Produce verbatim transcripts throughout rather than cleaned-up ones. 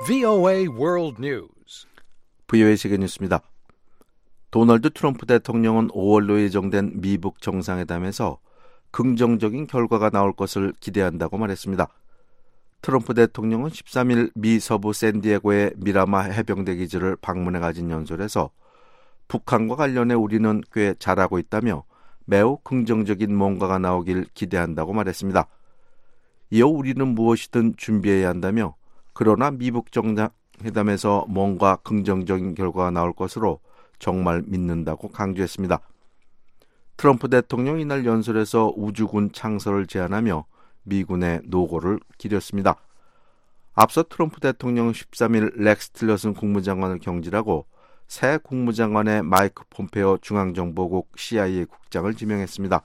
브이오에이 World News. 브이오에이 세계 뉴스입니다. 도널드 트럼프 대통령은 오월로 예정된 미북 정상회담에서 긍정적인 결과가 나올 것을 기대한다고 말했습니다. 트럼프 대통령은 십삼 일 미 서부 샌디에고의 미라마 해병대 기지를 방문해 가진 연설에서 북한과 관련해 우리는 꽤 잘하고 있다며 매우 긍정적인 뭔가가 나오길 기대한다고 말했습니다. 이어 우리는 무엇이든 준비해야 한다며 그러나 미북 정상회담에서 뭔가 긍정적인 결과가 나올 것으로 정말 믿는다고 강조했습니다. 트럼프 대통령이 이날 연설에서 우주군 창설을 제안하며 미군의 노고를 기렸습니다. 앞서 트럼프 대통령은 십삼 일 렉스 틸러슨 국무장관을 경질하고 새 국무장관의 마이크 폼페오 중앙정보국 씨아이에이 국장을 지명했습니다.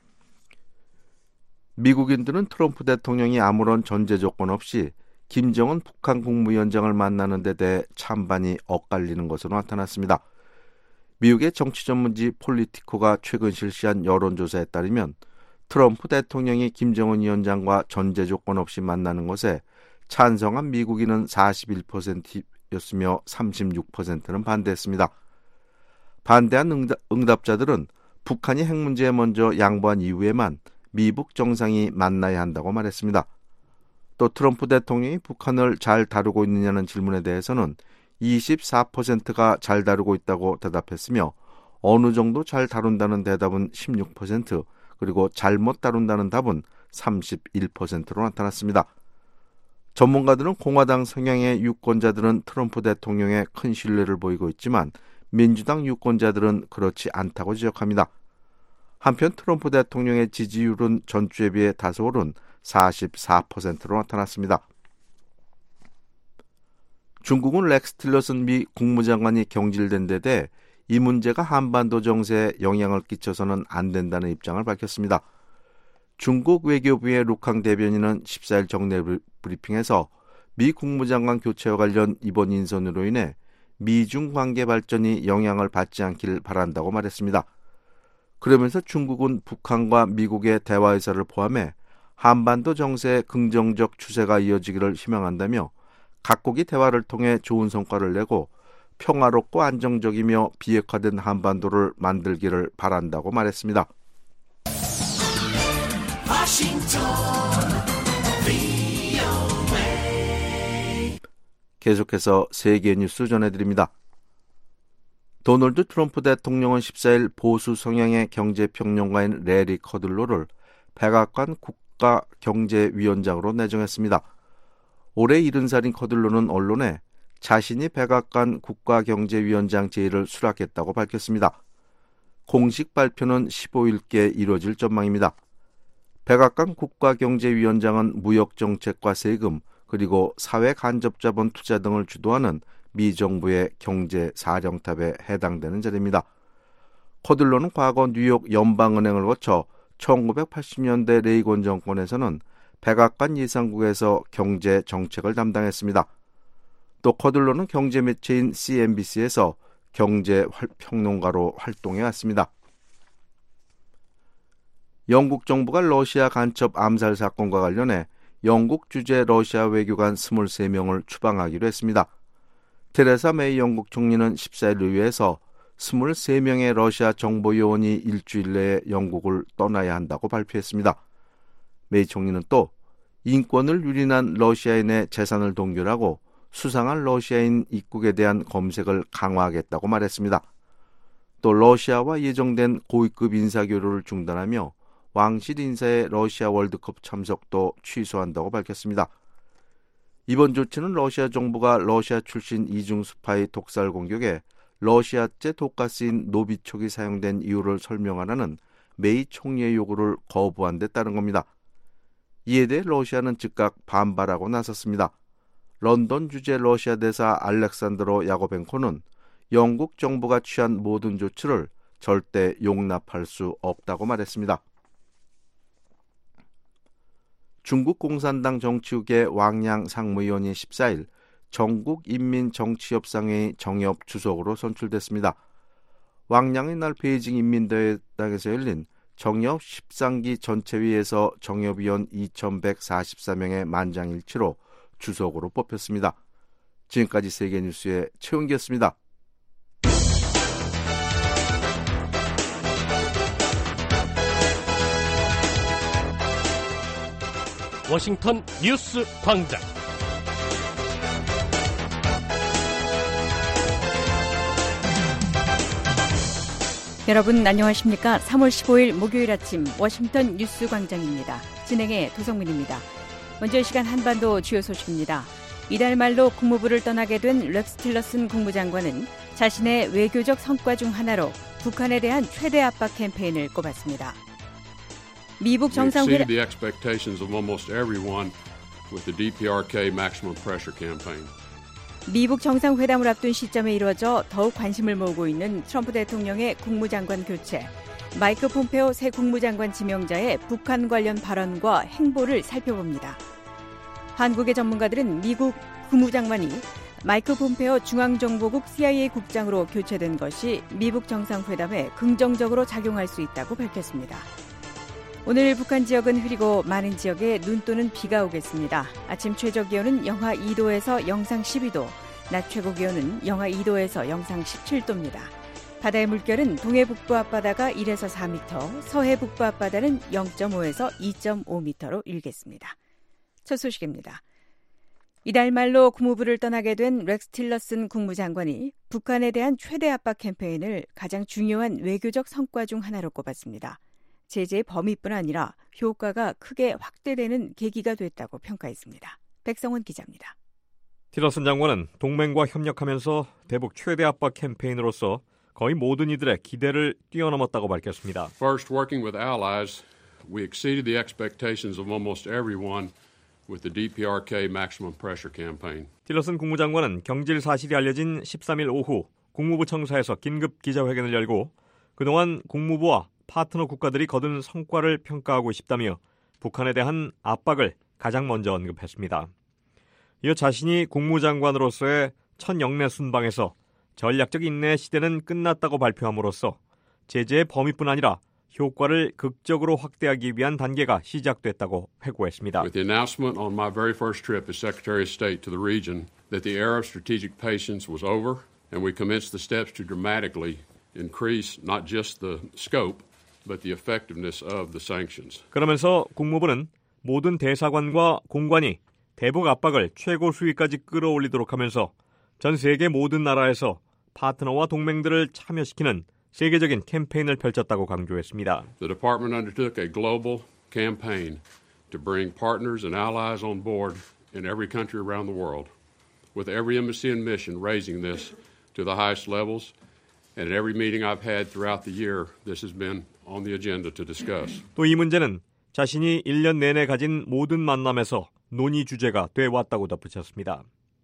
미국인들은 트럼프 대통령이 아무런 전제 조건 없이 김정은 북한 국무위원장을 만나는 데 대해 찬반이 엇갈리는 것으로 나타났습니다. 미국의 정치 전문지 폴리티코가 최근 실시한 여론조사에 따르면 트럼프 대통령이 김정은 위원장과 전제 조건 없이 만나는 것에 찬성한 미국인은 사십일 퍼센트였으며 삼십육 퍼센트는 반대했습니다. 반대한 응답, 응답자들은 북한이 핵 문제에 먼저 양보한 이후에만 미북 정상이 만나야 한다고 말했습니다. 또 트럼프 대통령이 북한을 잘 다루고 있느냐는 질문에 대해서는 이십사 퍼센트가 잘 다루고 있다고 대답했으며 어느 정도 잘 다룬다는 대답은 십육 퍼센트, 그리고 잘못 다룬다는 답은 삼십일 퍼센트로 나타났습니다. 전문가들은 공화당 성향의 유권자들은 트럼프 대통령에 큰 신뢰를 보이고 있지만 민주당 유권자들은 그렇지 않다고 지적합니다. 한편 트럼프 대통령의 지지율은 전주에 비해 다소 오른 사십사 퍼센트로 나타났습니다. 중국은 렉스 틸러슨 미 국무장관이 경질된 데 대해 이 문제가 한반도 정세에 영향을 끼쳐서는 안 된다는 입장을 밝혔습니다. 중국 외교부의 루캉 대변인은 십사 일 정례 브리핑에서 미 국무장관 교체와 관련 이번 인선으로 인해 미중 관계 발전이 영향을 받지 않길 바란다고 말했습니다. 그러면서 중국은 북한과 미국의 대화 의사를 포함해 한반도 정세의 긍정적 추세가 이어지기를 희망한다며 각국이 대화를 통해 좋은 성과를 내고 평화롭고 안정적이며 비핵화된 한반도를 만들기를 바란다고 말했습니다. 워싱턴, 브이오에이. 계속해서 세계 뉴스 전해드립니다. 도널드 트럼프 대통령은 십사 일 보수 성향의 경제평론가인 레리 커들로를 백악관 국가경제위원장으로 내정했습니다. 올해 일흔 살인 커들로는 언론에 자신이 백악관 국가경제위원장 제의를 수락했다고 밝혔습니다. 공식 발표는 십오 일께 이뤄질 전망입니다. 백악관 국가경제위원장은 무역정책과 세금, 그리고 사회간접자본 투자 등을 주도하는 미 정부의 경제사령탑에 해당되는 자리입니다. 커들로는 과거 뉴욕 연방은행을 거쳐 천구백팔십 년대 레이건 정권에서는 백악관 예산국에서 경제정책을 담당했습니다. 또 커들로는 경제매체인 씨엔비씨에서 경제평론가로 활동해왔습니다. 영국 정부가 러시아 간첩 암살 사건과 관련해 영국 주재 러시아 외교관 이십삼 명을 추방하기로 했습니다. 테레사 메이 영국 총리는 십사 일 의회에서 이십삼 명의 러시아 정보요원이 일주일 내에 영국을 떠나야 한다고 발표했습니다. 메이 총리는 또 인권을 유린한 러시아인의 재산을 동결하고 수상한 러시아인 입국에 대한 검색을 강화하겠다고 말했습니다. 또 러시아와 예정된 고위급 인사교류를 중단하며 왕실 인사의 러시아 월드컵 참석도 취소한다고 밝혔습니다. 이번 조치는 러시아 정부가 러시아 출신 이중 스파이 독살 공격에 러시아제 독가스인 노비촉이 사용된 이유를 설명하라는 메이 총리의 요구를 거부한 데 따른 겁니다. 이에 대해 러시아는 즉각 반발하고 나섰습니다. 런던 주재 러시아 대사 알렉산드로 야고벤코는 영국 정부가 취한 모든 조치를 절대 용납할 수 없다고 말했습니다. 중국 공산당 정치국의 왕양 상무위원이 십사 일 전국인민정치협상회의 정협 주석으로 선출됐습니다. 왕양의 날 베이징 인민대회당에서 열린 정협 십삼 기 전체회의에서 정협위원 이천백사십사 명의 만장일치로 주석으로 뽑혔습니다. 지금까지 세계뉴스의 최은기였습니다. 워싱턴 뉴스 광장. 여러분 안녕하십니까? 삼월 십오일 목요일 아침 워싱턴 뉴스 광장입니다. 진행의 도성민입니다. 먼저 이 시간 한반도 주요 소식입니다. 이달 말로 국무부를 떠나게 된 렉스 틸러슨 국무장관은 자신의 외교적 성과 중 하나로 북한에 대한 최대 압박 캠페인을 꼽았습니다. 미국 정상회담 the expectations of almost everyone with the 디피아르케이 maximum pressure campaign. 미국 정상회담을 앞둔 시점에 이루어져 더욱 관심을 모으고 있는 트럼프 대통령의 국무장관 교체, 마이크 폼페오 새 국무장관 지명자의 북한 관련 발언과 행보를 살펴봅니다. 한국의 전문가들은 미국 국무장관이 마이크 폼페오 중앙정보국 씨아이에이 국장으로 교체된 것이 미국 정상회담에 긍정적으로 작용할 수 있다고 밝혔습니다. 오늘 북한 지역은 흐리고 많은 지역에 눈 또는 비가 오겠습니다. 아침 최저 기온은 영하 이도에서 영상 십이도, 낮 최고 기온은 영하 이도에서 영상 십칠도입니다. 바다의 물결은 동해 북부 앞바다가 일에서 사 미터, 서해 북부 앞바다는 영점오에서 이점오 미터로 일겠습니다. 첫 소식입니다. 이달 말로 국무부를 떠나게 된 렉스 틸러슨 국무장관이 북한에 대한 최대 압박 캠페인을 가장 중요한 외교적 성과 중 하나로 꼽았습니다. 제재의 범위뿐 아니라 효과가 크게 확대되는 계기가 됐다고 평가했습니다. 백성원 기자입니다. 틸러슨 장관은 동맹과 협력하면서 대북 최대 압박 캠페인으로서 거의 모든 이들의 기대를 뛰어넘었다고 밝혔습니다. First, working with allies, we exceeded the expectations of almost everyone with the 디피아르케이 maximum pressure campaign. 틸러슨 국무장관은 경질 사실이 알려진 십삼일 오후 국무부 청사에서 긴급 기자회견을 열고 그동안 국무부와 파트너 국가들이 거둔 성과를 평가하고 싶다며 북한에 대한 압박을 가장 먼저 언급했습니다. 이어 자신이 국무장관으로서의 첫 영내 순방에서 전략적 인내 시대는 끝났다고 발표함으로써 제재의 범위뿐 아니라 효과를 극적으로 확대하기 위한 단계가 시작됐다고 회고했습니다. With the announcement on my very first trip as Secretary of State to the region that the era of strategic patience was over and we commenced the steps to dramatically increase not just the scope but the effectiveness of the sanctions. 그러면서 국무부는 모든 대사관과 공관이 대북 압박을 최고 수위까지 끌어올리도록 하면서 전 세계 모든 나라에서 파트너와 동맹들을 참여시키는 세계적인 캠페인을 펼쳤다고 강조했습니다. The department undertook a global campaign to bring partners and allies on board in every country around the world, with every embassy and mission raising this to the highest levels. And at every meeting I've had throughout the year, this has been on the agenda to discuss. 또 이 문제는 자신이 일 년 내내 가진 모든 만남에서 논의 주제가 돼 왔다고 덧붙였습니다.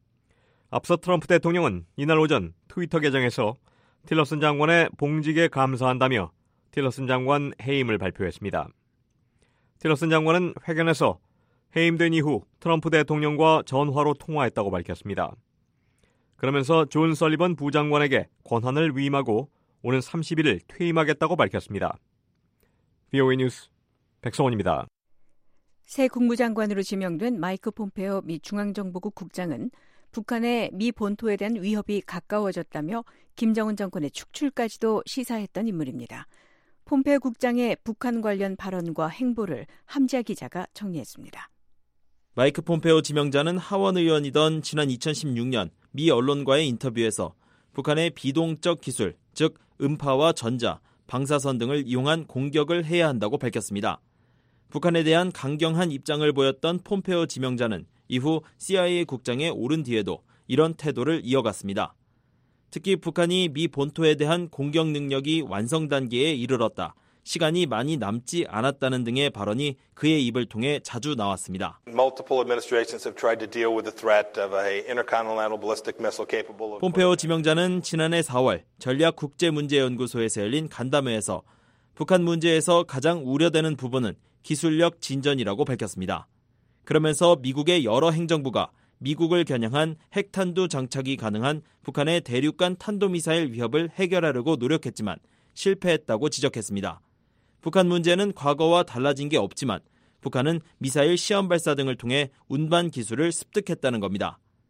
앞서 트럼프 대통령은 이날 오전 트위터 계정에서 틸러슨 장관의 봉직에 감사한다며 틸러슨 장관 해임을 발표했습니다. 틸러슨 장관은 회견에서 해임된 이후 트럼프 대통령과 전화로 통화했다고 밝혔습니다. 그러면서 존 설리번 부장관에게 권한을 위임하고 오는 삼십일일 퇴임하겠다고 밝혔습니다. 브이오에이 뉴스 백성원입니다. 새 국무장관으로 지명된 마이크 폼페오 미 중앙정보국 국장은 북한의 미 본토에 대한 위협이 가까워졌다며 김정은 정권의 축출까지도 시사했던 인물입니다. 폼페오 국장의 북한 관련 발언과 행보를 함지아 기자가 정리했습니다. 마이크 폼페오 지명자는 하원 의원이던 지난 이천십육년 미 언론과의 인터뷰에서 북한의 비동적 기술, 즉 음파와 전자, 방사선 등을 이용한 공격을 해야 한다고 밝혔습니다. 북한에 대한 강경한 입장을 보였던 폼페오 지명자는 이후 씨아이에이 국장에 오른 뒤에도 이런 태도를 이어갔습니다. 특히 북한이 미 본토에 대한 공격 능력이 완성 단계에 이르렀다, 시간이 많이 남지 않았다는 등의 발언이 그의 입을 통해 자주 나왔습니다. 폼페오 지명자는 지난해 사월 전략국제문제연구소에서 열린 간담회에서 북한 문제에서 가장 우려되는 부분은 기술력 진전이라고 밝혔습니다. 그러면서 미국의 여러 행정부가 미국을 겨냥한 핵탄두 장착이 가능한 북한의 대륙간 탄도미사일 위협을 해결하려고 노력했지만 실패했다고 지적했습니다. 북한 문제는 과거와 달라진 게 없지만 북한은 미사일 시험 발사 등을 통해 운반 기술을 습득했다는 겁니다.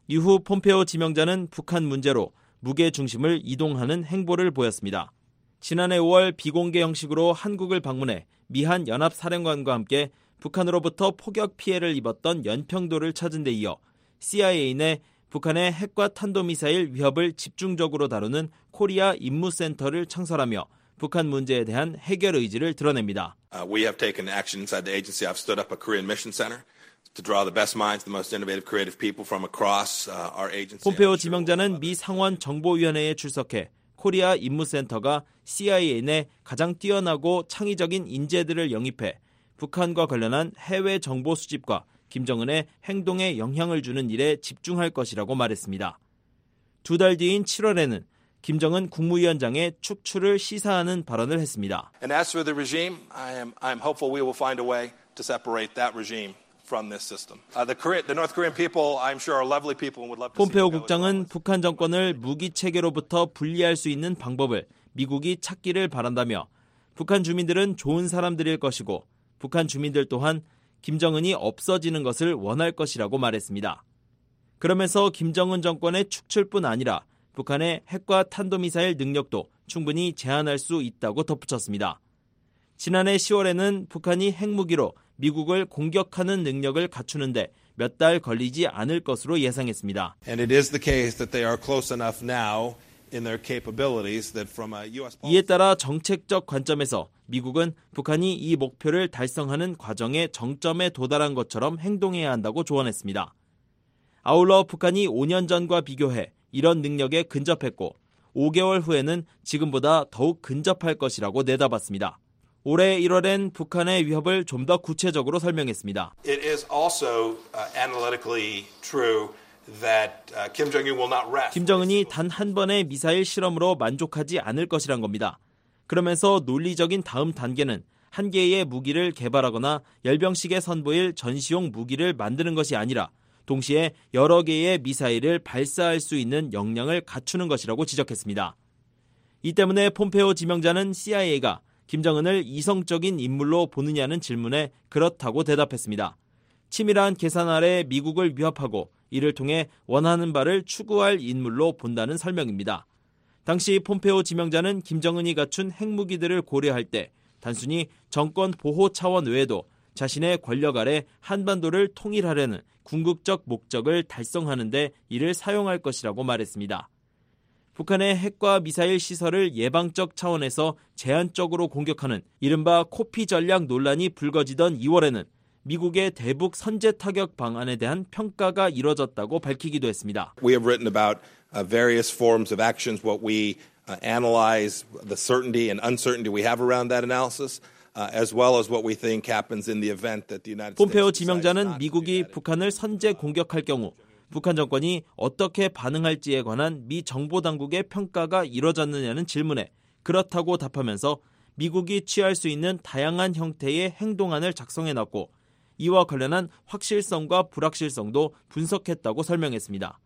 이후 폼페오 지명자는 북한 문제로 무게 중심을 이동하는 행보를 보였습니다. 지난해 오월 비공개 형식으로 한국을 방문해 미한 연합사령관과 함께 북한으로부터 포격 피해를 입었던 연평도를 찾은 데 이어 씨아이에이 내 북한의 핵과 탄도미사일 위협을 집중적으로 다루는 코리아 임무센터를 창설하며 북한 문제에 대한 해결 의지를 드러냅니다. Uh, we have taken action inside the agency. I've stood up a Korean mission center to draw the best minds, the most innovative, creative people from across uh, our agency. 폼페오 지명자는 미 상원 정보위원회에 출석해 코리아 임무센터가 씨아이에이 내 가장 뛰어나고 창의적인 인재들을 영입해 북한과 관련한 해외 정보 수집과 김정은의 행동에 영향을 주는 일에 집중할 것이라고 말했습니다. 두 달 뒤인 칠월에는 김정은 국무위원장의 축출을 시사하는 발언을 했습니다. And as for the regime, I am I am hopeful we will find a way to separate that regime from this system. Uh, the Korean, the North Korean people, I'm sure, are lovely people and would love to see. 폼페오 국장은 북한 정권을 무기 체계로부터 분리할 수 있는 방법을 미국이 찾기를 바란다며 북한 주민들은 좋은 사람들일 것이고 북한 주민들 또한 김정은이 없어지는 것을 원할 것이라고 말했습니다. 그러면서 김정은 정권의 축출뿐 아니라 북한의 핵과 탄도미사일 능력도 충분히 제한할 수 있다고 덧붙였습니다. 지난해 시월에는 북한이 핵무기로 미국을 공격하는 능력을 갖추는데 몇 달 걸리지 않을 것으로 예상했습니다. And it is the case that they are close enough now in their capabilities that from a U S 이에 따라 정책적 관점에서 미국은 북한이 이 목표를 달성하는 과정의 정점에 도달한 것처럼 행동해야 한다고 조언했습니다. 아울러 북한이 오 년 전과 비교해 이런 능력에 근접했고 오 개월 후에는 지금보다 더욱 근접할 것이라고 내다봤습니다. 올해 일월엔 북한의 위협을 좀 더 구체적으로 설명했습니다. It is also uh, analytically true that uh, Kim Jong-un will not rest. 김정은이 단 한 번의 미사일 실험으로 만족하지 않을 것이란 겁니다. 그러면서 논리적인 다음 단계는 한 개의 무기를 개발하거나 열병식에 선보일 전시용 무기를 만드는 것이 아니라 동시에 여러 개의 미사일을 발사할 수 있는 역량을 갖추는 것이라고 지적했습니다. 이 때문에 폼페오 지명자는 씨아이에이가 김정은을 이성적인 인물로 보느냐는 질문에 그렇다고 대답했습니다. 치밀한 계산 아래 미국을 위협하고 이를 통해 원하는 바를 추구할 인물로 본다는 설명입니다. 당시 폼페오 지명자는 김정은이 갖춘 핵무기들을 고려할 때 단순히 정권 보호 차원 외에도 자신의 권력 아래 한반도를 통일하려는 궁극적 목적을 달성하는 데 이를 사용할 것이라고 말했습니다. 북한의 핵과 미사일 시설을 예방적 차원에서 제한적으로 공격하는 이른바 코피 전략 논란이 불거지던 이월에는 미국의 대북 선제 타격 방안에 대한 평가가 이뤄졌다고 밝히기도 했습니다. We have written about uh, various forms of actions, what we uh, analyze, the certainty and uncertainty we have around that analysis, uh, as well as what we think happens in the event that the United States. 폼페오 지명자는 미국이 북한을 선제 공격할 경우 북한 정권이 어떻게 반응할지에 관한 미 정보당국의 평가가 이뤄졌느냐는 질문에 그렇다고 답하면서 미국이 취할 수 있는 다양한 형태의 행동안을 작성해놨고 이와 관련한 확실성과 불확실성도 분석했다고 설명했습니다.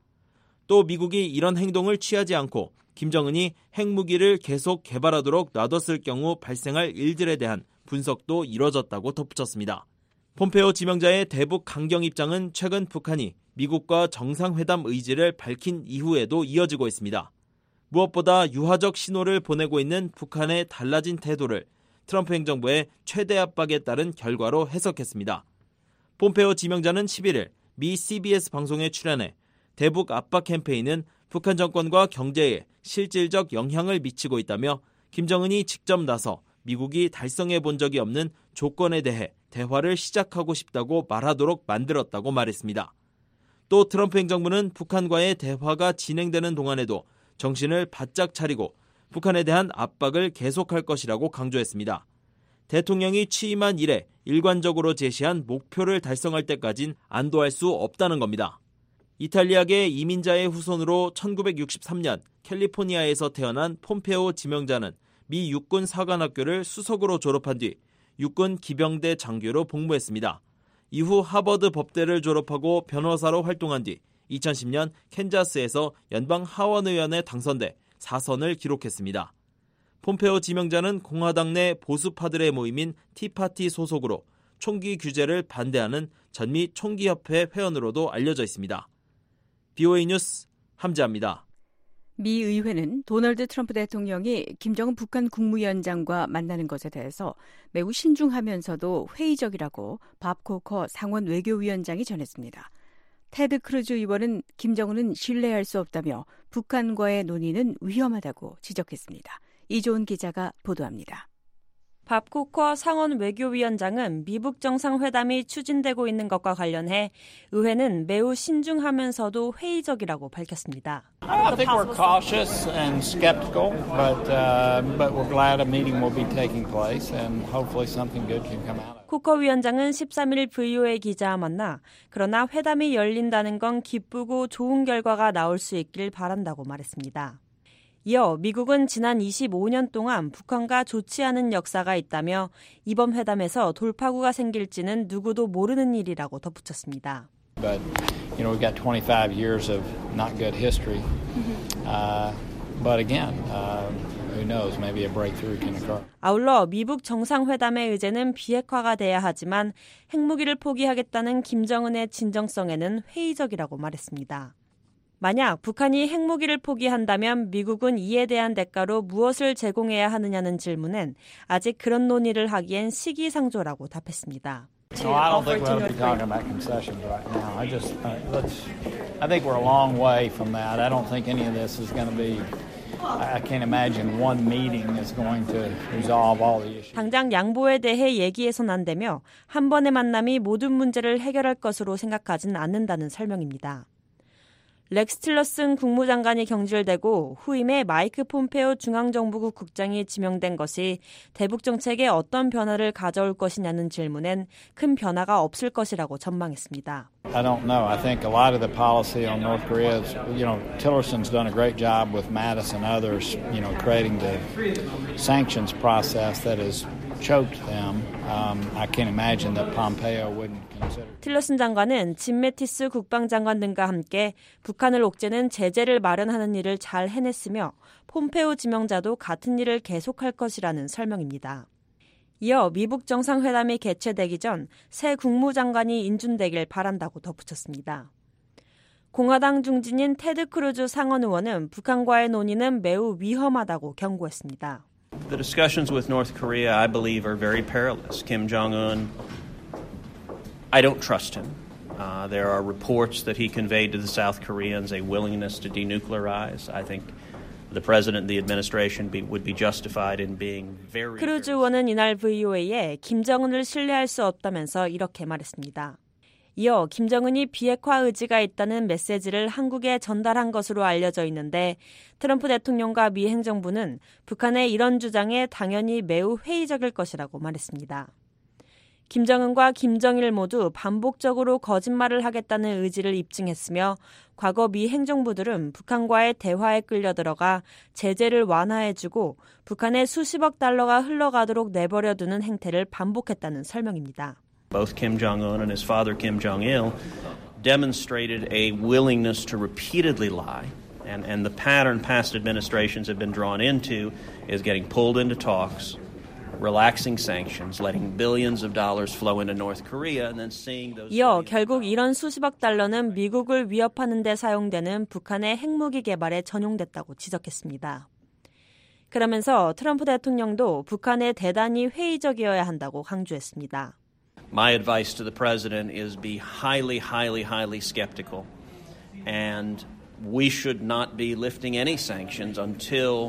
또 미국이 이런 행동을 취하지 않고 김정은이 핵무기를 계속 개발하도록 놔뒀을 경우 발생할 일들에 대한 분석도 이뤄졌다고 덧붙였습니다. 폼페오 지명자의 대북 강경 입장은 최근 북한이 미국과 정상회담 의지를 밝힌 이후에도 이어지고 있습니다. 무엇보다 유화적 신호를 보내고 있는 북한의 달라진 태도를 트럼프 행정부의 최대 압박에 따른 결과로 해석했습니다. 폼페오 지명자는 십일일 미 씨비에스 방송에 출연해 대북 압박 캠페인은 북한 정권과 경제에 실질적 영향을 미치고 있다며 김정은이 직접 나서 미국이 달성해 본 적이 없는 조건에 대해 대화를 시작하고 싶다고 말하도록 만들었다고 말했습니다. 또 트럼프 행정부는 북한과의 대화가 진행되는 동안에도 정신을 바짝 차리고 북한에 대한 압박을 계속할 것이라고 강조했습니다. 대통령이 취임한 이래 일관적으로 제시한 목표를 달성할 때까진 안도할 수 없다는 겁니다. 이탈리아계 이민자의 후손으로 천구백육십삼 년 캘리포니아에서 태어난 폼페오 지명자는 미 육군 사관학교를 수석으로 졸업한 뒤 육군 기병대 장교로 복무했습니다. 이후 하버드 법대를 졸업하고 변호사로 활동한 뒤 이천십 년 캔자스에서 연방 하원의원에 당선돼 사선을 기록했습니다. 폼페오 지명자는 공화당 내 보수파들의 모임인 티파티 소속으로 총기 규제를 반대하는 전미 총기협회 회원으로도 알려져 있습니다. 비오에이 뉴스 함지아입니다. 미 의회는 도널드 트럼프 대통령이 김정은 북한 국무위원장과 만나는 것에 대해서 매우 신중하면서도 회의적이라고 밥 코커 상원 외교위원장이 전했습니다. 테드 크루즈 의원은 김정은은 신뢰할 수 없다며 북한과의 논의는 위험하다고 지적했습니다. 이조은 기자가 보도합니다. 밥 코커 상원 외교위원장은 미북 정상회담이 추진되고 있는 것과 관련해 의회는 매우 신중하면서도 회의적이라고 밝혔습니다. I think we're cautious and skeptical, but uh, but we're glad a meeting will be taking place and hopefully something good can come out of it. 코커 위원장은 십삼 일 브이오에이 기자와 만나 그러나 회담이 열린다는 건 기쁘고 좋은 결과가 나올 수 있길 바란다고 말했습니다. 이어 미국은 지난 이십오 년 동안 북한과 좋지 않은 역사가 있다며 이번 회담에서 돌파구가 생길지는 누구도 모르는 일이라고 덧붙였습니다. But you know we've got twenty-five years of not good history. Uh, but again, uh, who knows? Maybe a breakthrough can occur. 아울러 미북 정상회담의 의제는 비핵화가 돼야 하지만 핵무기를 포기하겠다는 김정은의 진정성에는 회의적이라고 말했습니다. 만약 북한이 핵무기를 포기한다면 미국은 이에 대한 대가로 무엇을 제공해야 하느냐는 질문엔 아직 그런 논의를 하기엔 시기상조라고 답했습니다. No, I don't think we'll be talking about concessions right now. I just uh, let's. I think we're a long way from that. I don't think any of this is going to be. I can't imagine one meeting is going to resolve all the issues. 당장 양보에 대해 얘기해선 안 되며 한 번의 만남이 모든 문제를 해결할 것으로 생각하진 않는다는 설명입니다. 렉스 틸러슨 국무장관이 경질되고 후임에 마이크 폼페오 중앙정부국 국장이 지명된 것이 대북 정책에 어떤 변화를 가져올 것이냐는 질문엔 큰 변화가 없을 것이라고 전망했습니다. I don't know. I think a lot of the policy on North Korea is, you know, Tillerson's done a great job with Mattis and others, you know, creating the sanctions process that has choked them. Um, I can't imagine that Pompeo wouldn't consider. 틸러슨 장관은 짐 매티스 국방장관 등과 함께 북한을 옥죄는 제재를 마련하는 일을 잘 해냈으며 폼페오 지명자도 같은 일을 계속할 것이라는 설명입니다. 이어 미북 정상회담이 개최되기 전 새 국무장관이 인준되길 바란다고 덧붙였습니다. 공화당 중진인 테드 크루즈 상원 의원은 북한과의 논의는 매우 위험하다고 경고했습니다. The discussions with North Korea, I believe, are very perilous. Kim Jong-un, I don't trust him. Uh, there are reports that he conveyed to the South Koreans a willingness to denuclearize. I think the president and the administration be, would be justified in being very... 크루즈 의원은 이날 브이오에이에 김정은을 신뢰할 수 없다면서 이렇게 말했습니다. 이어 김정은이 비핵화 의지가 있다는 메시지를 한국에 전달한 것으로 알려져 있는데 트럼프 대통령과 미 행정부는 북한의 이런 주장에 당연히 매우 회의적일 것이라고 말했습니다. 김정은과 김정일 모두 반복적으로 거짓말을 하겠다는 의지를 입증했으며 과거 미 행정부들은 북한과의 대화에 끌려들어가 제재를 완화해주고 북한에 수십억 달러가 흘러가도록 내버려두는 행태를 반복했다는 설명입니다. Both Kim Jong-un and his father Kim Jong-il demonstrated a willingness to repeatedly lie, and, and the pattern past administrations have been drawn into is getting pulled into talks, relaxing sanctions, letting billions of dollars flow into North Korea, and then seeing those... 이어 결국 이런 수십억 달러는 미국을 위협하는 데 사용되는 북한의 핵무기 개발에 전용됐다고 지적했습니다. 그러면서 트럼프 대통령도 북한에 대단히 회의적이어야 한다고 강조했습니다. My advice to the president is be highly, highly, highly skeptical, and we should not be lifting any sanctions until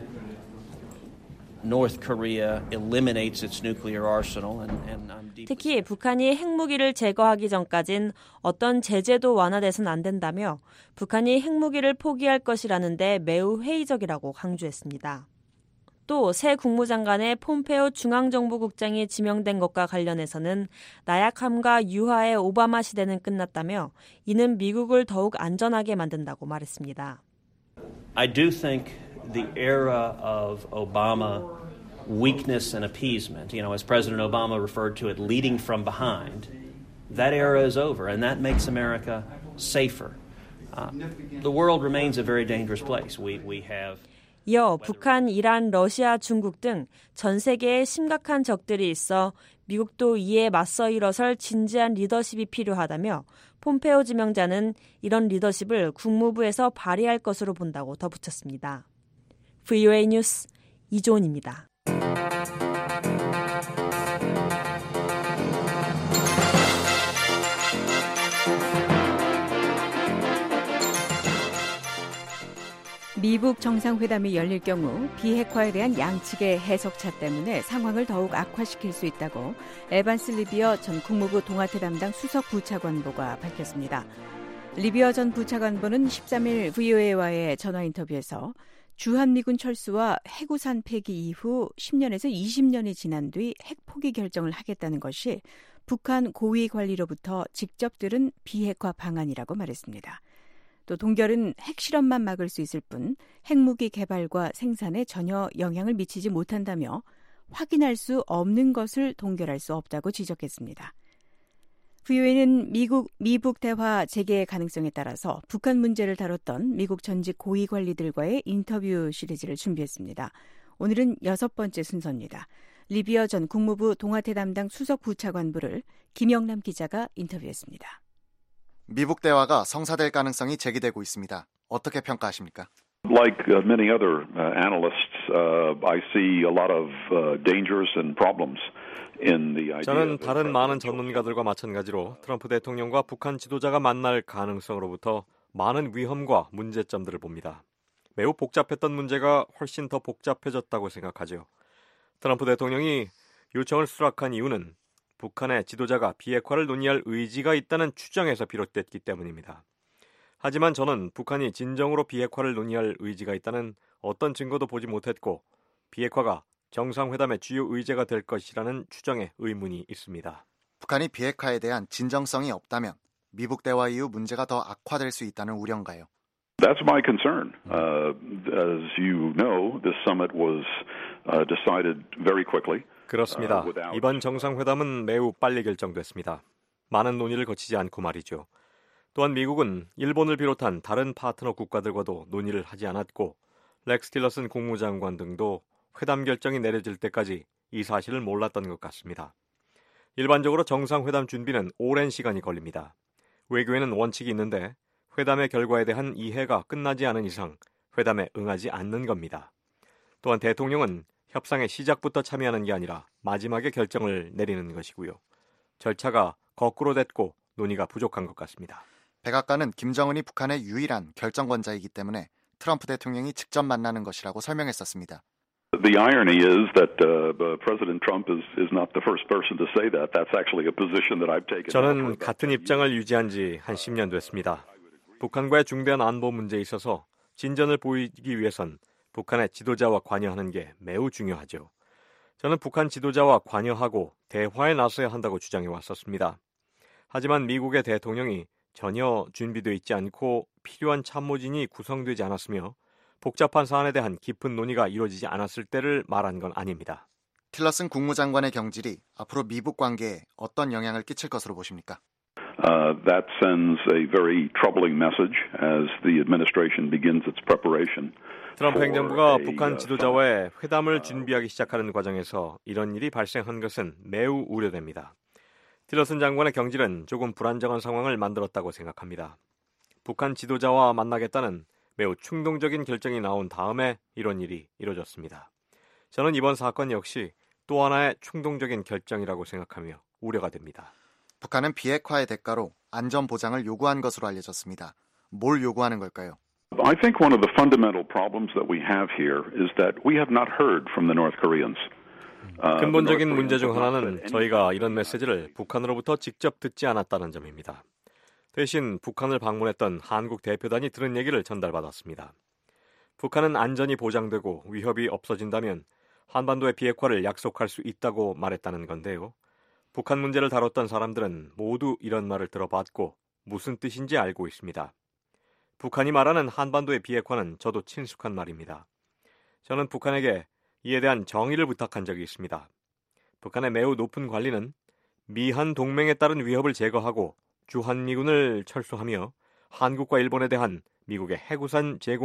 North Korea eliminates its nuclear arsenal. And, and I'm deeply... 특히 북한이 핵무기를 제거하기 전까진 어떤 제재도 완화돼선 안 된다며 북한이 핵무기를 포기할 것이라는데 매우 회의적이라고 강조했습니다. 또 새 국무장관의 폼페오 중앙정부국장이 지명된 것과 관련해서는 나약함과 유화의 오바마 시대는 끝났다며 이는 미국을 더욱 안전하게 만든다고 말했습니다. I do think the era of Obama weakness and appeasement, you know, as President Obama referred to it, leading from behind, that era is over, and that makes America safer. Uh, the world remains a very dangerous place. We we have 이어 북한, 이란, 러시아, 중국 등 전 세계에 심각한 적들이 있어 미국도 이에 맞서 일어설 진지한 리더십이 필요하다며 폼페오 지명자는 이런 리더십을 국무부에서 발휘할 것으로 본다고 덧붙였습니다. 브이오에이 뉴스 이조은입니다. 미북 정상회담이 열릴 경우 비핵화에 대한 양측의 해석차 때문에 상황을 더욱 악화시킬 수 있다고 에반스 리비어 전 국무부 동아태 담당 수석 부차관보가 밝혔습니다. 리비어 전 부차관보는 십삼 일 브이오에이와의 전화 인터뷰에서 주한미군 철수와 해구산 폐기 이후 십 년에서 이십 년이 지난 뒤 핵포기 결정을 하겠다는 것이 북한 고위 관리로부터 직접 들은 비핵화 방안이라고 말했습니다. 또 동결은 핵실험만 막을 수 있을 뿐 핵무기 개발과 생산에 전혀 영향을 미치지 못한다며 확인할 수 없는 것을 동결할 수 없다고 지적했습니다. 브이오에이는 미국, 미북 대화 재개 가능성에 따라서 북한 문제를 다뤘던 미국 전직 고위 관리들과의 인터뷰 시리즈를 준비했습니다. 오늘은 여섯 번째 순서입니다. 리비어 전 국무부 동아태 담당 수석 부차관부를 김영남 기자가 인터뷰했습니다. 미북 대화가 성사될 가능성이 제기되고 있습니다. 어떻게 평가하십니까? Like uh, many other uh, analysts, uh, I see a lot of uh, dangers and problems in the idea. 저는 다른 많은 전문가들과 마찬가지로 트럼프 대통령과 북한 지도자가 만날 가능성으로부터 많은 위험과 문제점들을 봅니다. 매우 복잡했던 문제가 훨씬 더 복잡해졌다고 생각하죠. 트럼프 대통령이 요청을 수락한 이유는 북한의 지도자가 비핵화를 논의할 의지가 있다는 추정에서 비롯됐기 때문입니다. 하지만 저는 북한이 진정으로 비핵화를 논의할 의지가 있다는 어떤 증거도 보지 못했고 비핵화가 정상회담의 주요 의제가 될 것이라는 추정에 의문이 있습니다. 북한이 비핵화에 대한 진정성이 없다면 미북 대화 이후 문제가 더 악화될 수 있다는 우려인가요? That's my concern. Uh, as you know, this summit was uh, decided very quickly. 그렇습니다. 이번 정상회담은 매우 빨리 결정됐습니다. 많은 논의를 거치지 않고 말이죠. 또한 미국은 일본을 비롯한 다른 파트너 국가들과도 논의를 하지 않았고 렉스 틸러슨 국무장관 등도 회담 결정이 내려질 때까지 이 사실을 몰랐던 것 같습니다. 일반적으로 정상회담 준비는 오랜 시간이 걸립니다. 외교에는 원칙이 있는데 회담의 결과에 대한 이해가 끝나지 않은 이상 회담에 응하지 않는 겁니다. 또한 대통령은 협상의 시작부터 참여하는 게 아니라 마지막에 결정을 내리는 것이고요. 절차가 거꾸로 됐고 논의가 부족한 것 같습니다. 백악관은 김정은이 북한의 유일한 결정권자이기 때문에 트럼프 대통령이 직접 만나는 것이라고 설명했었습니다. The irony is that uh, President Trump is, is not the first person to say that. That's actually a position that I've taken. 저는 같은 입장을 유지한 지 한 십 년 됐습니다. 북한과의 중대한 안보 문제에 있어서 진전을 보이기 위해선 북한의 지도자와 관여하는 게 매우 중요하죠. 저는 북한 지도자와 관여하고 대화에 나서야 한다고 주장해 왔었습니다. 하지만 미국의 대통령이 전혀 준비되어 있지 않고 필요한 참모진이 구성되지 않았으며 복잡한 사안에 대한 깊은 논의가 이루어지지 않았을 때를 말한 건 아닙니다. 틸러슨 국무장관의 경질이 앞으로 미북 관계에 어떤 영향을 끼칠 것으로 보십니까? Uh, that sends a very troubling message as the administration begins its preparation. 트럼프 행정부가 북한 지도자와의 회담을 준비하기 시작하는 과정에서 이런 일이 발생한 것은 매우 우려됩니다. 틸러슨 장관의 경질은 조금 불안정한 상황을 만들었다고 생각합니다. 북한 지도자와 만나겠다는 매우 충동적인 결정이 나온 다음에 이런 일이 이루어졌습니다. 저는 이번 사건 역시 또 하나의 충동적인 결정이라고 생각하며 우려가 됩니다. 북한은 비핵화의 대가로 안전 보장을 요구한 것으로 알려졌습니다. 뭘 요구하는 걸까요? I think one of the fundamental problems that we have here is that we have not heard from the North Koreans. 근본적인 문제 중 하나는 저희가 이런 메시지를 북한으로부터 직접 듣지 않았다는 점입니다. 대신 북한을 방문했던 한국 대표단이 들은 얘기를 전달받았습니다. 북한은 안전이 보장되고 위협이 없어진다면 한반도의 비핵화를 약속할 수 있다고 말했다는 건데요. 북한 문제를 다뤘던 사람들은 모두 이런 말을 들어봤고 무슨 뜻인지 알고 있습니다. 북한이 말하는 한반도의 비핵화는 저도 친숙한 말입니다. 저는 북한에게 이에 대한 정의를 부탁한 적이 있습니다. 북한의 매우 높은 관리는 미한 동맹에 따른 위협을 제거하고 주한미군을 철수하며 한국과 일본에 대한 미국의 해구산 제공을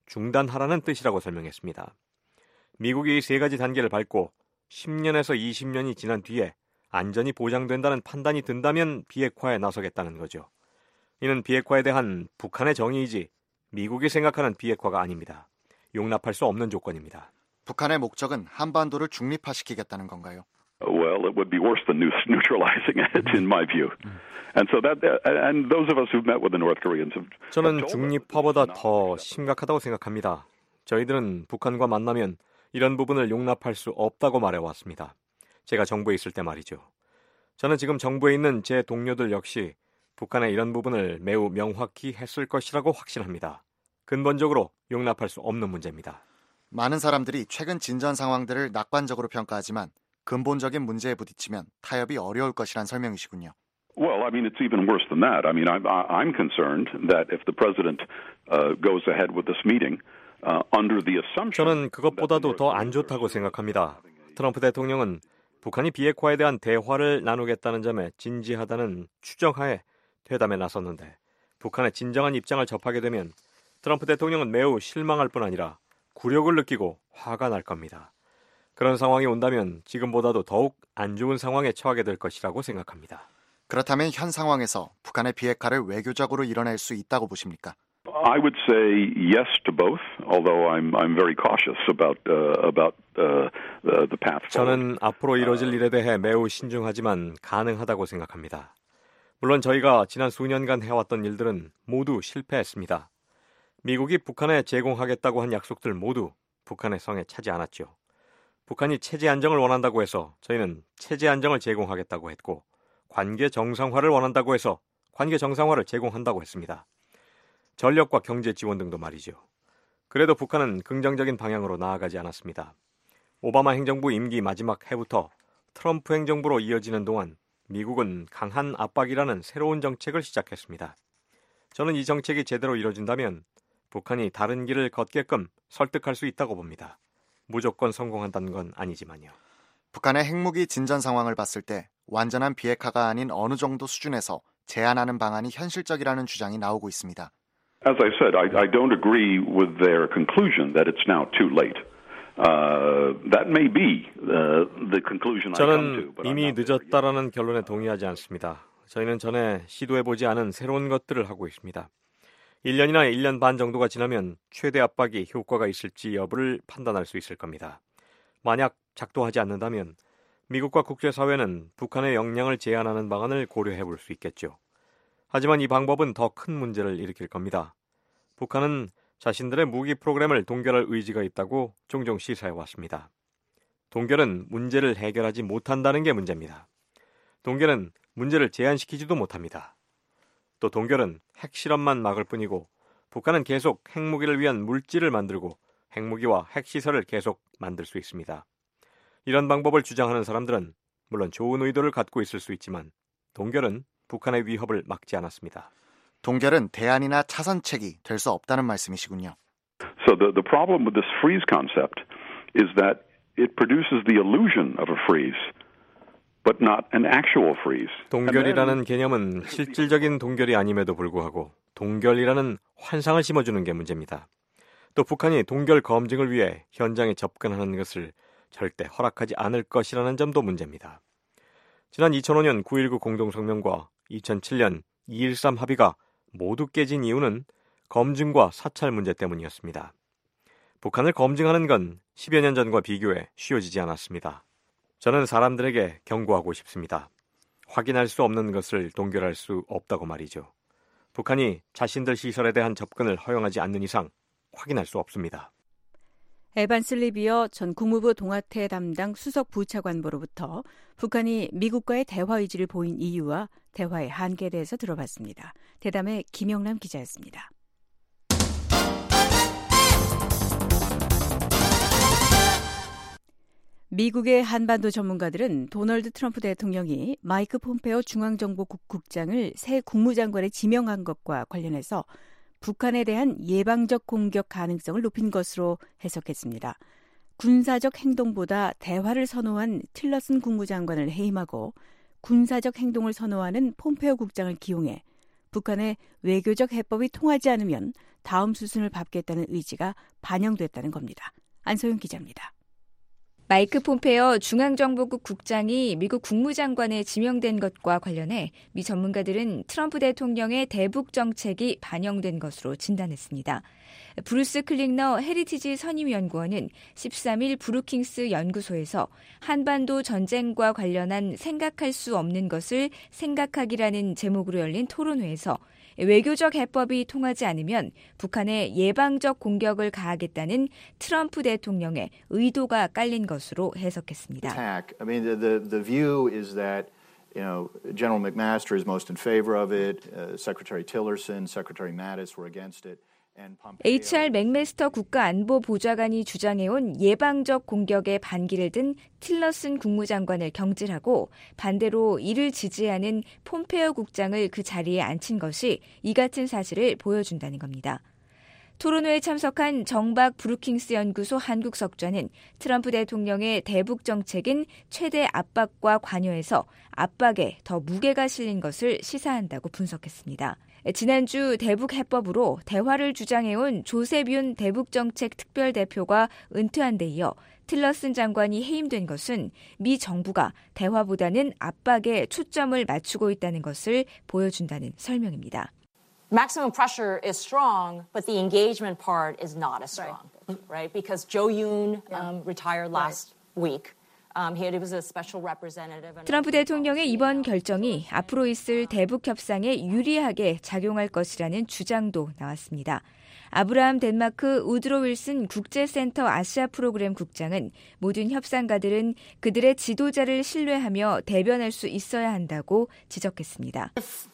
중단하라는 뜻이라고 설명했습니다. 미국이 세 가지 단계를 밟고 십 년에서 이십 년이 지난 뒤에 안전이 보장된다는 판단이 든다면 비핵화에 나서겠다는 거죠. 이는 비핵화에 대한 북한의 정의이지 미국이 생각하는 비핵화가 아닙니다. 용납할 수 없는 조건입니다. 북한의 목적은 한반도를 중립화시키겠다는 건가요? Well, it would be worse than neutralizing it, in my view. And so that, and those of us who've met with the North Koreans have. 저는 중립화보다 더 심각하다고 생각합니다. 저희들은 북한과 만나면 이런 부분을 용납할 수 없다고 말해왔습니다. 제가 정부에 있을 때 말이죠. 저는 지금 정부에 있는 제 동료들 역시 북한의 이런 부분을 매우 명확히 했을 것이라고 확신합니다. 근본적으로 용납할 수 없는 문제입니다. 많은 사람들이 최근 진전 상황들을 낙관적으로 평가하지만 근본적인 문제에 부딪히면 타협이 어려울 것이란 설명이시군요. Well, I mean, it's even worse than that. I mean, I'm, I'm concerned that if the president uh, goes ahead with this meeting uh, under the assumption. 저는 그것보다도 더 안 좋다고 생각합니다. 트럼프 대통령은 북한이 비핵화에 대한 대화를 나누겠다는 점에 진지하다는 추정하에 회담에 나섰는데 북한의 진정한 입장을 접하게 되면 트럼프 대통령은 매우 실망할 뿐 아니라 굴욕을 느끼고 화가 날 겁니다. 그런 상황이 온다면 지금보다도 더욱 안 좋은 상황에 처하게 될 것이라고 생각합니다. 그렇다면 현 상황에서 북한의 비핵화를 외교적으로 이뤄낼 수 있다고 보십니까? I would say yes to both, although I'm I'm very cautious about uh, about uh, the, the path forward. 저는 앞으로 이뤄질 일에 대해 매우 신중하지만 가능하다고 생각합니다. 물론 저희가 지난 수년간 해왔던 일들은 모두 실패했습니다. 미국이 북한에 제공하겠다고 한 약속들 모두 북한의 성에 차지 않았죠. 북한이 체제 안정을 원한다고 해서 저희는 체제 안정을 제공하겠다고 했고 관계 정상화를 원한다고 해서 관계 정상화를 제공한다고 했습니다. 전력과 경제 지원 등도 말이죠. 그래도 북한은 긍정적인 방향으로 나아가지 않았습니다. 오바마 행정부 임기 마지막 해부터 트럼프 행정부로 이어지는 동안 미국은 강한 압박이라는 새로운 정책을 시작했습니다. 저는 이 정책이 제대로 이뤄진다면 북한이 다른 길을 걷게끔 설득할 수 있다고 봅니다. 무조건 성공한다는 건 아니지만요. 북한의 핵무기 진전 상황을 봤을 때 완전한 비핵화가 아닌 어느 정도 수준에서 제한하는 방안이 현실적이라는 주장이 나오고 있습니다. As I said, I, I don't agree with their conclusion that it's now too late. Uh, that may be uh, the conclusion I come to. 저는 이미 늦었다라는 결론에 동의하지 않습니다. 저희는 전에 시도해보지 않은 새로운 것들을 하고 있습니다. 일 년이나 일 년 반 정도가 지나면 최대 압박이 효과가 있을지 여부를 판단할 수 있을 겁니다. 만약 작동하지 않는다면 미국과 국제사회는 북한의 역량을 제한하는 방안을 고려해볼 수 있겠죠. 하지만 이 방법은 더 큰 문제를 일으킬 겁니다. 북한은 자신들의 무기 프로그램을 동결할 의지가 있다고 종종 시사해왔습니다. 동결은 문제를 해결하지 못한다는 게 문제입니다. 동결은 문제를 제한시키지도 못합니다. 또 동결은 핵실험만 막을 뿐이고 북한은 계속 핵무기를 위한 물질을 만들고 핵무기와 핵시설을 계속 만들 수 있습니다. 이런 방법을 주장하는 사람들은 물론 좋은 의도를 갖고 있을 수 있지만 동결은 북한의 위협을 막지 않았습니다. 동결은 대안이나 차선책이 될 수 없다는 말씀이시군요. So the, the problem with this freeze concept is that it produces the illusion of a freeze. But not an actual freeze. 동결이라는 개념은 실질적인 동결이 아님에도 불구하고 동결이라는 환상을 심어주는 게 문제입니다. 또 북한이 동결 검증을 위해 현장에 접근하는 것을 절대 허락하지 않을 것이라는 점도 문제입니다. 지난 이천오 년 구일구 공동성명과 이천칠 년 이일삼 합의가 모두 깨진 이유는 검증과 사찰 문제 때문이었습니다. 북한을 검증하는 건 십여 년 전과 비교해 쉬워지지 않았습니다. 저는 사람들에게 경고하고 싶습니다. 확인할 수 없는 것을 동결할 수 없다고 말이죠. 북한이 자신들 시설에 대한 접근을 허용하지 않는 이상 확인할 수 없습니다. 에반스 리비어 전 국무부 동아태 담당 수석 부차관보로부터 북한이 미국과의 대화 의지를 보인 이유와 대화의 한계에 대해서 들어봤습니다. 대담의 김영남 기자였습니다. 미국의 한반도 전문가들은 도널드 트럼프 대통령이 마이크 폼페오 중앙정보국 국장을 새 국무장관에 지명한 것과 관련해서 북한에 대한 예방적 공격 가능성을 높인 것으로 해석했습니다. 군사적 행동보다 대화를 선호한 틸러슨 국무장관을 해임하고 군사적 행동을 선호하는 폼페오 국장을 기용해 북한의 외교적 해법이 통하지 않으면 다음 수순을 밟겠다는 의지가 반영됐다는 겁니다. 안소영 기자입니다. 마이크 폼페오 중앙정보국 국장이 미국 국무장관에 지명된 것과 관련해 미 전문가들은 트럼프 대통령의 대북 정책이 반영된 것으로 진단했습니다. 브루스 클링너 헤리티지 선임연구원은 십삼 일 브루킹스 연구소에서 한반도 전쟁과 관련한 생각할 수 없는 것을 생각하기라는 제목으로 열린 토론회에서 외교적 해법이 통하지 않으면 북한에 예방적 공격을 가하겠다는 트럼프 대통령의 의도가 깔린 것으로 해석했습니다. Attack. I mean, the, the, the view is that, you know, General McMaster is most in favor of it. Uh, Secretary Tillerson, Secretary Mattis were against it. 에이치알 맥메스터 국가안보보좌관이 주장해온 예방적 공격에 반기를 든 틸러슨 국무장관을 경질하고 반대로 이를 지지하는 폼페오 국장을 그 자리에 앉힌 것이 이 같은 사실을 보여준다는 겁니다. 토론회에 참석한 정박 브루킹스 연구소 한국석좌는 트럼프 대통령의 대북 정책인 최대 압박과 관여해서 압박에 더 무게가 실린 것을 시사한다고 분석했습니다. 지난주 대북 해법으로 대화를 주장해온 조셉 윤 대북정책 특별대표가 은퇴한 데 이어 틸러슨 장관이 해임된 것은 미 정부가 대화보다는 압박에 초점을 맞추고 있다는 것을 보여준다는 설명입니다. Maximum pressure is strong, but the engagement part is not as strong, right? right? Because Jo Yoon um, retired last right. week. Um, he was a special representative. 트럼프 대통령의 이번 결정이 앞으로 있을 대북 협상에 유리하게 작용할 것이라는 주장도 나왔습니다. 아브라함 덴마크 우드로 윌슨 국제센터 아시아 프로그램 국장은 모든 협상가들은 그들의 지도자를 신뢰하며 대변할 수 있어야 한다고 지적했습니다.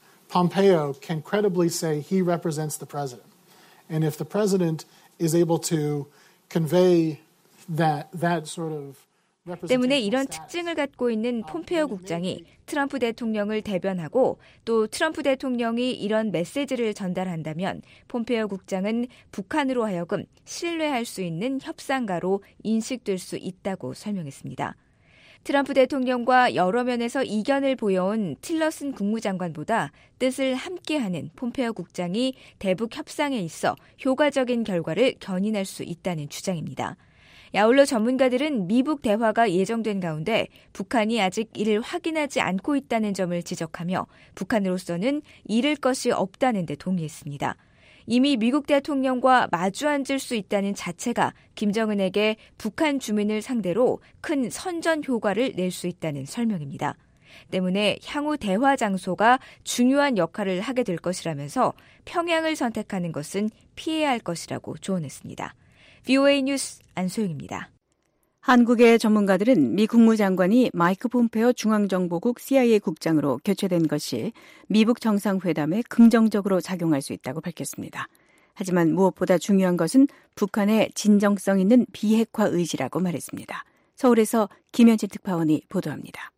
Pompeo can credibly say he represents the president. And if the president is able to convey that, that sort of 때문에 이런 특징을 갖고 있는 폼페오 국장이 트럼프 대통령을 대변하고 또 트럼프 대통령이 이런 메시지를 전달한다면 폼페오 국장은 북한으로 하여금 신뢰할 수 있는 협상가로 인식될 수 있다고 설명했습니다. 트럼프 대통령과 여러 면에서 이견을 보여온 틸러슨 국무장관보다 뜻을 함께하는 폼페오 국장이 대북 협상에 있어 효과적인 결과를 견인할 수 있다는 주장입니다. 아울러 전문가들은 미북 대화가 예정된 가운데 북한이 아직 이를 확인하지 않고 있다는 점을 지적하며 북한으로서는 잃을 것이 없다는 데 동의했습니다. 이미 미국 대통령과 마주 앉을 수 있다는 자체가 김정은에게 북한 주민을 상대로 큰 선전 효과를 낼 수 있다는 설명입니다. 때문에 향후 대화 장소가 중요한 역할을 하게 될 것이라면서 평양을 선택하는 것은 피해야 할 것이라고 조언했습니다. 브이오에이 뉴스 안소영입니다. 한국의 전문가들은 미 국무장관이 마이크 폼페오 중앙정보국 씨아이에이 국장으로 교체된 것이 미북 정상회담에 긍정적으로 작용할 수 있다고 밝혔습니다. 하지만 무엇보다 중요한 것은 북한의 진정성 있는 비핵화 의지라고 말했습니다. 서울에서 김현진 특파원이 보도합니다.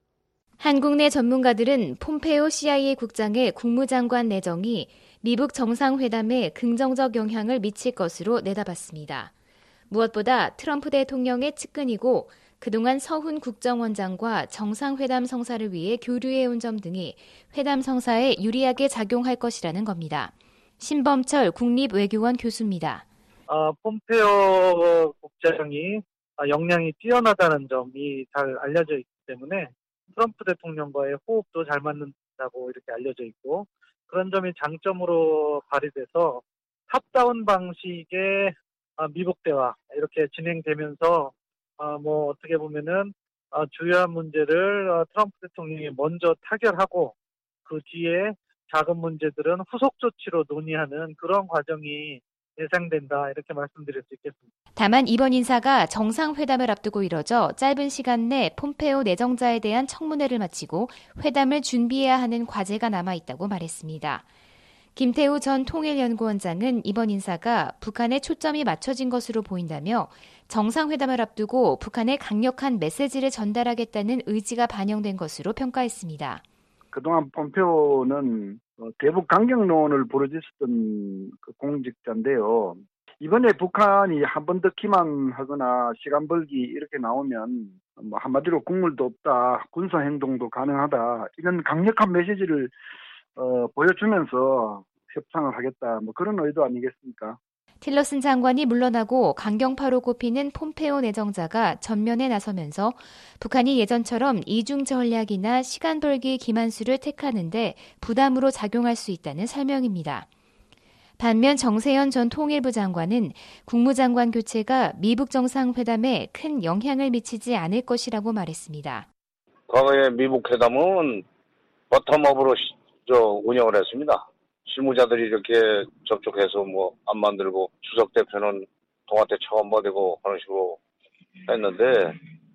한국 내 전문가들은 폼페오 씨아이에이 국장의 국무장관 내정이 미북 정상회담에 긍정적 영향을 미칠 것으로 내다봤습니다. 무엇보다 트럼프 대통령의 측근이고 그동안 서훈 국정원장과 정상회담 성사를 위해 교류해온 점 등이 회담 성사에 유리하게 작용할 것이라는 겁니다. 신범철 국립외교원 교수입니다. 어, 폼페오 국장이 역량이 뛰어나다는 점이 잘 알려져 있기 때문에 트럼프 대통령과의 호흡도 잘 맞는다고 이렇게 알려져 있고 그런 점이 장점으로 발휘돼서 탑다운 방식의 미북 대화 이렇게 진행되면서 뭐 어떻게 보면은 주요한 문제를 트럼프 대통령이 먼저 타결하고 그 뒤에 작은 문제들은 후속 조치로 논의하는 그런 과정이 예상된다 이렇게 말씀드릴 수 있겠습니다. 다만 이번 인사가 정상회담을 앞두고 이뤄져 짧은 시간 내 폼페오 내정자에 대한 청문회를 마치고 회담을 준비해야 하는 과제가 남아있다고 말했습니다. 김태우 전 통일연구원장은 이번 인사가 북한에 초점이 맞춰진 것으로 보인다며 정상회담을 앞두고 북한에 강력한 메시지를 전달하겠다는 의지가 반영된 것으로 평가했습니다. 그동안 폼페오는 대북 강경론을 부르짖었던 그 공직자인데요. 이번에 북한이 한 번 더 기만하거나 시간 벌기 이렇게 나오면 뭐 한마디로 국물도 없다, 군사 행동도 가능하다 이런 강력한 메시지를 어, 보여주면서 협상을 하겠다. 뭐 그런 의도 아니겠습니까? 틸러슨 장관이 물러나고 강경파로 꼽히는 폼페오 내정자가 전면에 나서면서 북한이 예전처럼 이중 전략이나 시간 벌기 기만수를 택하는데 부담으로 작용할 수 있다는 설명입니다. 반면 정세현 전 통일부 장관은 국무장관 교체가 미북 정상회담에 큰 영향을 미치지 않을 것이라고 말했습니다. 과거에 미북 회담은 버텀업으로 운영을 했습니다. 실무자들이 이렇게 접촉해서 뭐 안 만들고 주석 대표는 동아태 처음 버리고 하는 식으로 했는데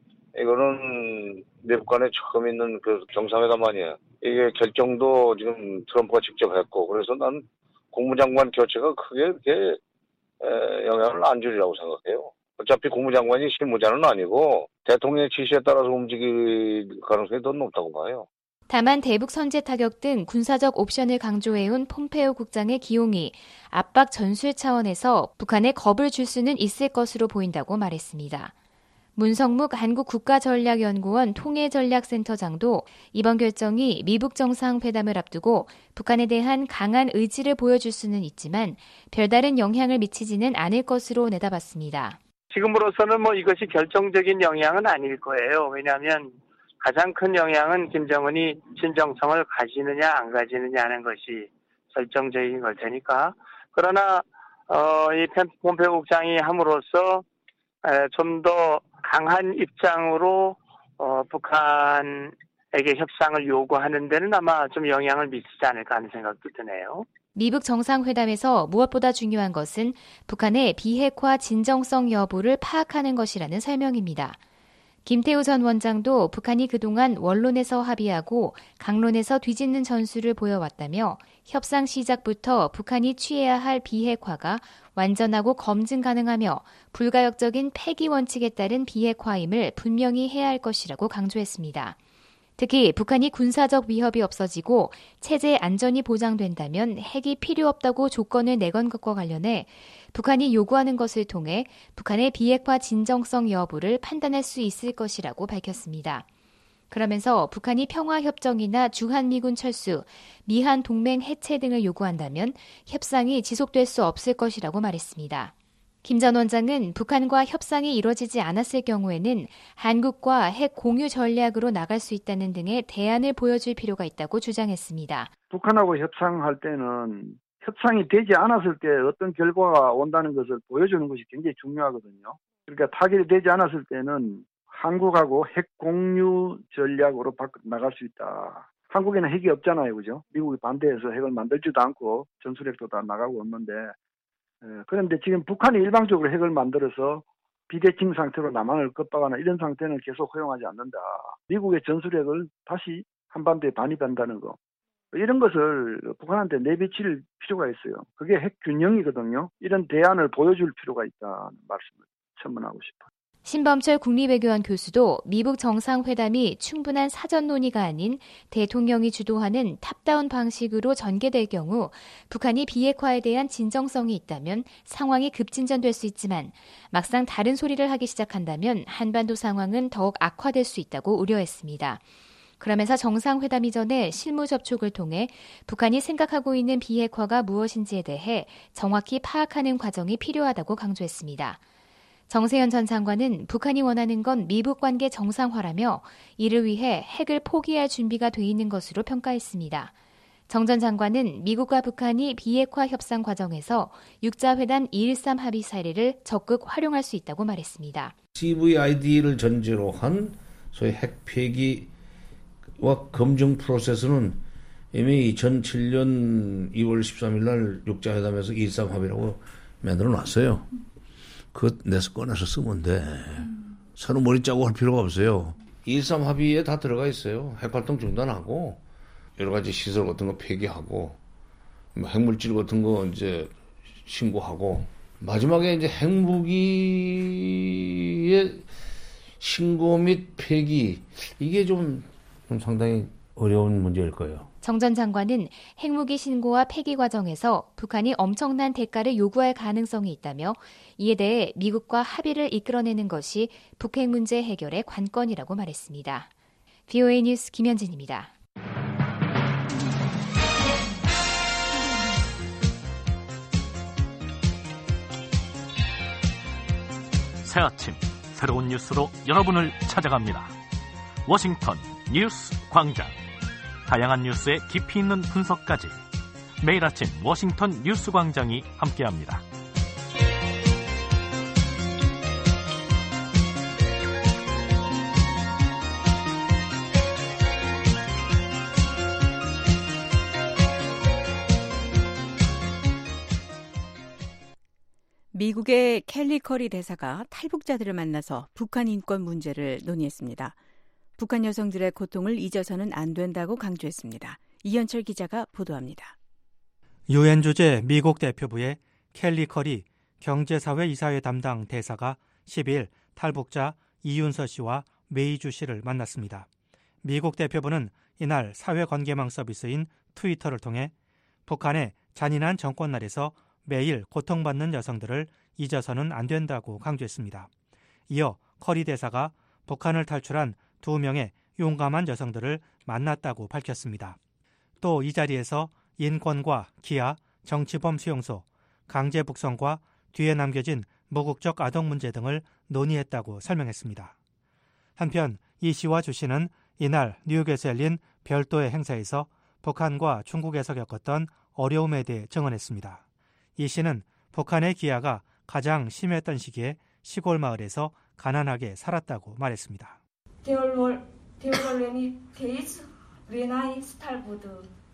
이거는 미국 간에 처음 있는 그 정상회담 아니에요. 이게 결정도 지금 트럼프가 직접 했고 그래서 난 국무장관 교체가 크게 이렇게 영향을 안 주리라고 생각해요. 어차피 국무장관이 실무자는 아니고 대통령의 지시에 따라서 움직일 가능성이 더 높다고 봐요. 다만 대북 선제 타격 등 군사적 옵션을 강조해온 폼페오 국장의 기용이 압박 전술 차원에서 북한에 겁을 줄 수는 있을 것으로 보인다고 말했습니다. 문성묵 한국국가전략연구원 통일전략센터장도 이번 결정이 미북 정상회담을 앞두고 북한에 대한 강한 의지를 보여줄 수는 있지만 별다른 영향을 미치지는 않을 것으로 내다봤습니다. 지금으로서는 뭐 이것이 결정적인 영향은 아닐 거예요. 왜냐하면 가장 큰 영향은 김정은이 진정성을 가지느냐 안 가지느냐 하는 것이 결정적인 걸 테니까. 그러나 어, 이 폼페오 국장이 함으로써 좀 더 강한 입장으로 어, 북한에게 협상을 요구하는 데는 아마 좀 영향을 미치지 않을까 하는 생각도 드네요. 미북 정상회담에서 무엇보다 중요한 것은 북한의 비핵화 진정성 여부를 파악하는 것이라는 설명입니다. 김태우 전 원장도 북한이 그동안 원론에서 합의하고 강론에서 뒤집는 전술을 보여왔다며 협상 시작부터 북한이 취해야 할 비핵화가 완전하고 검증 가능하며 불가역적인 폐기 원칙에 따른 비핵화임을 분명히 해야 할 것이라고 강조했습니다. 특히 북한이 군사적 위협이 없어지고 체제 안전이 보장된다면 핵이 필요 없다고 조건을 내건 것과 관련해 북한이 요구하는 것을 통해 북한의 비핵화 진정성 여부를 판단할 수 있을 것이라고 밝혔습니다. 그러면서 북한이 평화협정이나 주한미군 철수, 미한 동맹 해체 등을 요구한다면 협상이 지속될 수 없을 것이라고 말했습니다. 김 전 원장은 북한과 협상이 이뤄지지 않았을 경우에는 한국과 핵 공유 전략으로 나갈 수 있다는 등의 대안을 보여줄 필요가 있다고 주장했습니다. 북한하고 협상할 때는 협상이 되지 않았을 때 어떤 결과가 온다는 것을 보여주는 것이 굉장히 중요하거든요. 그러니까 타결이 되지 않았을 때는 한국하고 핵 공유 전략으로 나갈 수 있다. 한국에는 핵이 없잖아요, 그죠? 미국이 반대해서 핵을 만들지도 않고 전술핵도 다 나가고 없는데 그런데 지금 북한이 일방적으로 핵을 만들어서 비대칭 상태로 남한을 겁박하는 이런 상태는 계속 허용하지 않는다. 미국의 전술핵을 다시 한반도에 반입한다는 거. 이런 것을 북한한테 내비칠 필요가 있어요. 그게 핵 균형이거든요. 이런 대안을 보여줄 필요가 있다는 말씀을 첨언하고 싶어요. 신범철 국립외교원 교수도 미북 정상회담이 충분한 사전 논의가 아닌 대통령이 주도하는 탑다운 방식으로 전개될 경우 북한이 비핵화에 대한 진정성이 있다면 상황이 급진전될 수 있지만 막상 다른 소리를 하기 시작한다면 한반도 상황은 더욱 악화될 수 있다고 우려했습니다. 그러면서 정상회담 이전에 실무 접촉을 통해 북한이 생각하고 있는 비핵화가 무엇인지에 대해 정확히 파악하는 과정이 필요하다고 강조했습니다. 정세현 전 장관은 북한이 원하는 건 미북 관계 정상화라며 이를 위해 핵을 포기할 준비가 돼 있는 것으로 평가했습니다. 정 전 장관은 미국과 북한이 비핵화 협상 과정에서 육자회담 이일삼 합의 사례를 적극 활용할 수 있다고 말했습니다. 씨브이아이디를 전제로 한 소위 핵 폐기와 검증 프로세스는 이미 이천칠 년 이월 십삼일 날 육자회담에서 이일삼 합의라고 만들어 놨어요. 그거 내서 꺼내서 쓰면 돼. 새로 머리 짜고 할 필요가 없어요. 이일삼 합의에 다 들어가 있어요. 핵활동 중단하고 여러 가지 시설 같은 거 폐기하고 핵물질 같은 거 이제 신고하고 마지막에 이제 핵무기의 신고 및 폐기 이게 좀, 좀 상당히 어려운 문제일 거예요. 정 전 장관은 핵무기 신고와 폐기 과정에서 북한이 엄청난 대가를 요구할 가능성이 있다며 이에 대해 미국과 합의를 이끌어내는 것이 북핵 문제 해결의 관건이라고 말했습니다. 브이오에이 뉴스 김현진입니다. 새 아침 새로운 뉴스로 여러분을 찾아갑니다. 워싱턴 뉴스 광장. 다양한 뉴스의 깊이 있는 분석까지 매일 아침 워싱턴 뉴스 광장이 함께합니다. 미국의 켈리 커리 대사가 탈북자들을 만나서 북한 인권 문제를 논의했습니다. 북한 여성들의 고통을 잊어서는 안 된다고 강조했습니다. 이현철 기자가 보도합니다. 유엔 주재 미국 대표부의 켈리 커리 경제사회 이사회 담당 대사가 십일 탈북자 이윤서 씨와 메이주 씨를 만났습니다. 미국 대표부는 이날 사회관계망 서비스인 트위터를 통해 북한의 잔인한 정권날에서 매일 고통받는 여성들을 잊어서는 안 된다고 강조했습니다. 이어 커리 대사가 북한을 탈출한 두 명의 용감한 여성들을 만났다고 밝혔습니다. 또 이 자리에서 인권과 기아, 정치범 수용소, 강제 북송과 뒤에 남겨진 무국적 아동 문제 등을 논의했다고 설명했습니다. 한편 이 씨와 주 씨는 이날 뉴욕에서 열린 별도의 행사에서 북한과 중국에서 겪었던 어려움에 대해 증언했습니다. 이 씨는 북한의 기아가 가장 심했던 시기에 시골 마을에서 가난하게 살았다고 말했습니다. There were, there were many days when I starved.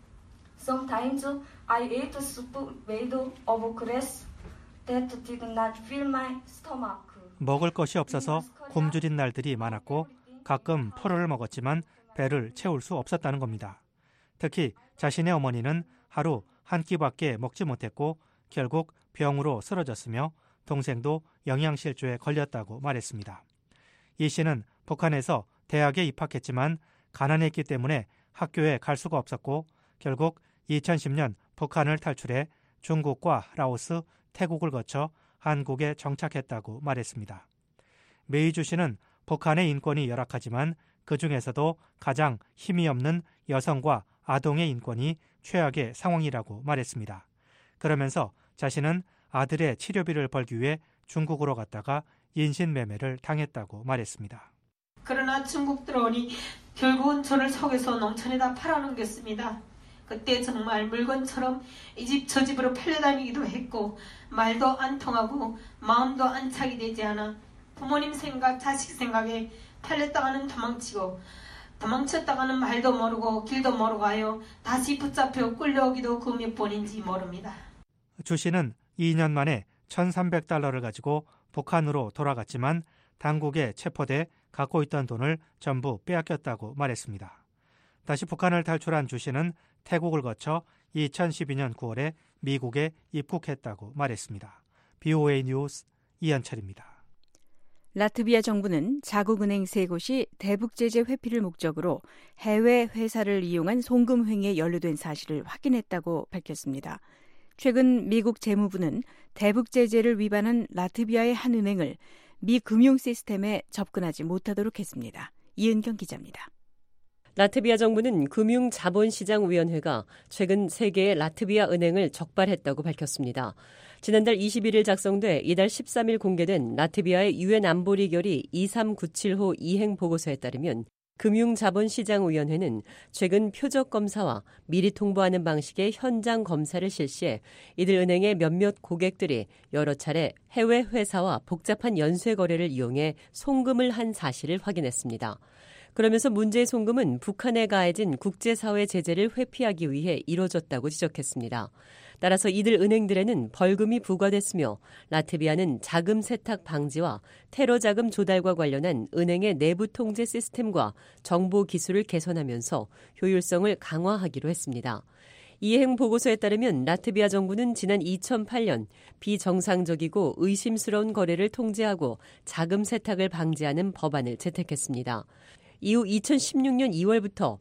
Sometimes I ate soup made of grass that did not fill my stomach. 먹을 것이 없어서 굶주린 날들이 많았고 가끔 포로를 먹었지만 배를 채울 수 없었다는 겁니다. 특히 자신의 어머니는 하루 한 끼밖에 먹지 못했고 결국 병으로 쓰러졌으며 동생도 영양실조에 걸렸다고 말했습니다. 이 씨는 북한에서 대학에 입학했지만 가난했기 때문에 학교에 갈 수가 없었고 결국 이천십 년 북한을 탈출해 중국과 라오스, 태국을 거쳐 한국에 정착했다고 말했습니다. 메이주 씨는 북한의 인권이 열악하지만 그 중에서도 가장 힘이 없는 여성과 아동의 인권이 최악의 상황이라고 말했습니다. 그러면서 자신은 아들의 치료비를 벌기 위해 중국으로 갔다가 인신매매를 당했다고 말했습니다. 그러나 중국 들어오니 결국은 저를 속여서 농촌에다 팔아넘겼습니다. 그때 정말 물건처럼 이 집 저 집으로 팔려다니기도 했고 말도 안 통하고 마음도 안착이 되지 않아 부모님 생각, 자식 생각에 팔렸다가는 도망치고 도망쳤다가는 말도 모르고 길도 모르고 하여 다시 붙잡혀 끌려오기도 그 몇 번인지 모릅니다. 주 씨는 이 년 만에 천삼백 달러를 가지고 북한으로 돌아갔지만 당국에 체포돼 갖고 있던 돈을 전부 빼앗겼다고 말했습니다. 다시 북한을 탈출한 주 씨는 태국을 거쳐 이천십이 년 구월에 미국에 입국했다고 말했습니다. 비오에이 뉴스 이현철입니다. 라트비아 정부는 자국은행 세 곳이 대북제재 회피를 목적으로 해외 회사를 이용한 송금 행위에 연루된 사실을 확인했다고 밝혔습니다. 최근 미국 재무부는 대북제재를 위반한 라트비아의 한 은행을 미 금융 시스템에 접근하지 못하도록 했습니다. 이은경 기자입니다. 라트비아 정부는 금융자본시장위원회가 최근 세 개의 라트비아 은행을 적발했다고 밝혔습니다. 지난달 이십일 일 작성돼 이달 십삼 일 공개된 라트비아의 유엔 안보리 결의 이삼구칠 호 이행 보고서에 따르면 금융자본시장위원회는 최근 표적 검사와 미리 통보하는 방식의 현장 검사를 실시해 이들 은행의 몇몇 고객들이 여러 차례 해외 회사와 복잡한 연쇄 거래를 이용해 송금을 한 사실을 확인했습니다. 그러면서 문제의 송금은 북한에 가해진 국제사회 제재를 회피하기 위해 이뤄졌다고 지적했습니다. 따라서 이들 은행들에는 벌금이 부과됐으며 라트비아는 자금 세탁 방지와 테러 자금 조달과 관련한 은행의 내부 통제 시스템과 정보 기술을 개선하면서 효율성을 강화하기로 했습니다. 이행 보고서에 따르면 라트비아 정부는 지난 이천팔 년 비정상적이고 의심스러운 거래를 통제하고 자금 세탁을 방지하는 법안을 채택했습니다. 이후 이천십육 년 이월부터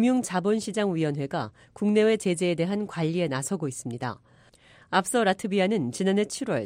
금융자본시장위원회가 국내외 제재에 대한 관리에 나서고 있습니다. 앞서 라트비아는 지난해 칠월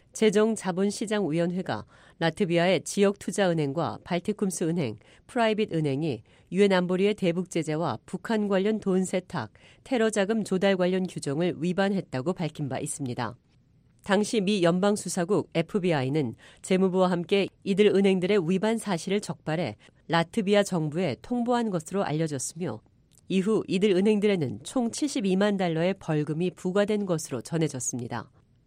재정자본시장위원회가 라트비아의 지역투자은행과 발티쿰스 은행, 프라이빗 은행이 유엔 안보리의 대북제재와 북한 관련 돈 세탁, 테러 자금 조달 관련 규정을 위반했다고 밝힌 바 있습니다. 당시 미 연방수사국 에프비아이는 재무부와 함께 이들 은행들의 위반 사실을 적발해 라트비아 정부에 통보한 것으로 알려졌으며 이후 이들 은행들에는 총 칠십이만 달러의 벌금이 부과된 것으로 전해졌습니다.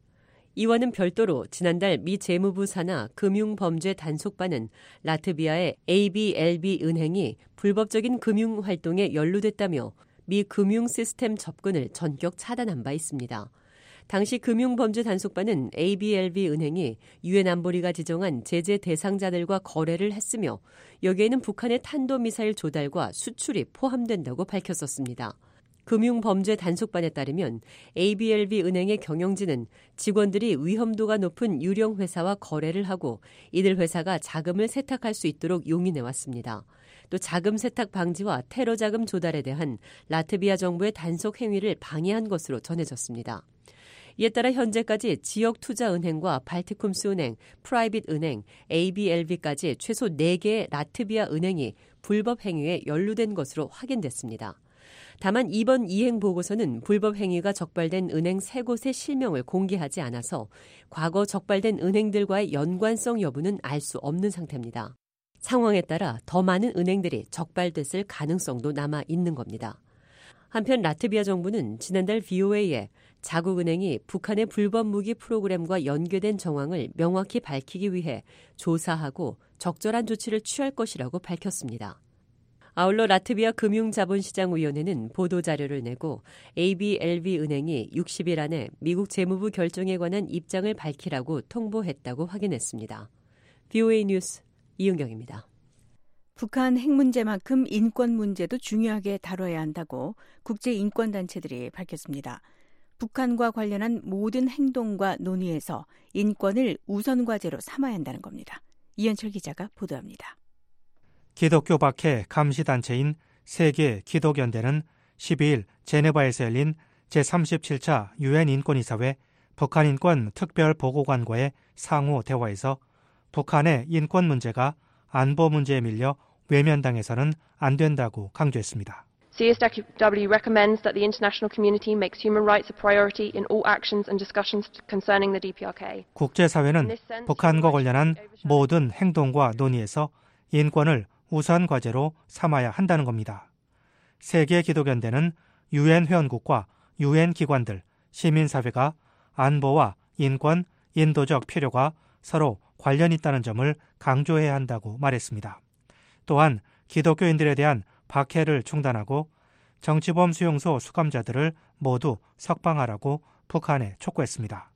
이와는 별도로 지난달 미 재무부 산하 금융범죄 단속반은 라트비아의 에이비엘비 은행이 불법적인 금융활동에 연루됐다며 미 금융 시스템 접근을 전격 차단한 바 있습니다. 당시 금융범죄 단속반은 에이비엘비 은행이 유엔 안보리가 지정한 제재 대상자들과 거래를 했으며 여기에는 북한의 탄도미사일 조달과 수출이 포함된다고 밝혔었습니다. 금융범죄 단속반에 따르면 에이비엘비 은행의 경영진은 직원들이 위험도가 높은 유령 회사와 거래를 하고 이들 회사가 자금을 세탁할 수 있도록 용인해왔습니다. 또 자금 세탁 방지와 테러 자금 조달에 대한 라트비아 정부의 단속 행위를 방해한 것으로 전해졌습니다. 이에 따라 현재까지 지역투자은행과 발티쿰스은행, 프라이빗은행, 에이비엘비까지 최소 네 개의 라트비아 은행이 불법 행위에 연루된 것으로 확인됐습니다. 다만 이번 이행 보고서는 불법 행위가 적발된 은행 세 곳의 실명을 공개하지 않아서 과거 적발된 은행들과의 연관성 여부는 알 수 없는 상태입니다. 상황에 따라 더 많은 은행들이 적발됐을 가능성도 남아 있는 겁니다. 한편 라트비아 정부는 지난달 브이오에이에 자국은행이 북한의 불법 무기 프로그램과 연계된 정황을 명확히 밝히기 위해 조사하고 적절한 조치를 취할 것이라고 밝혔습니다. 아울러 라트비아 금융자본시장위원회는 보도자료를 내고 에이비엘비 은행이 육십 일 안에 미국 재무부 결정에 관한 입장을 밝히라고 통보했다고 확인했습니다. 브이오에이 뉴스 이은경입니다. 북한 핵 문제만큼 인권 문제도 중요하게 다뤄야 한다고 국제인권단체들이 밝혔습니다. 북한과 관련한 모든 행동과 논의에서 인권을 우선 과제로 삼아야 한다는 겁니다. 이현철 기자가 보도합니다. 기독교 박해 감시단체인 세계 기독연대는 십이 일 제네바에서 열린 제삼십칠 차 유엔 인권이사회 북한 인권 특별보고관과의 상호 대화에서 북한의 인권 문제가 안보 문제에 밀려 외면당해서는 안 된다고 강조했습니다. C S W recommends that the international community makes human rights a priority in all actions and discussions concerning the 디피아르케이. 국제사회는 북한과 관련한 모든 행동과 논의에서 인권을 우선 과제로 삼아야 한다는 겁니다. 세계 기독연대는 유엔 회원국과 유엔 기관들, 시민사회가 안보와 인권, 인도적 필요가 서로 관련 있다는 점을 강조해야 한다고 말했습니다. 또한 기독교인들에 대한 박해를 중단하고 정치범 수용소 수감자들을 모두 석방하라고 북한에 촉구했습니다.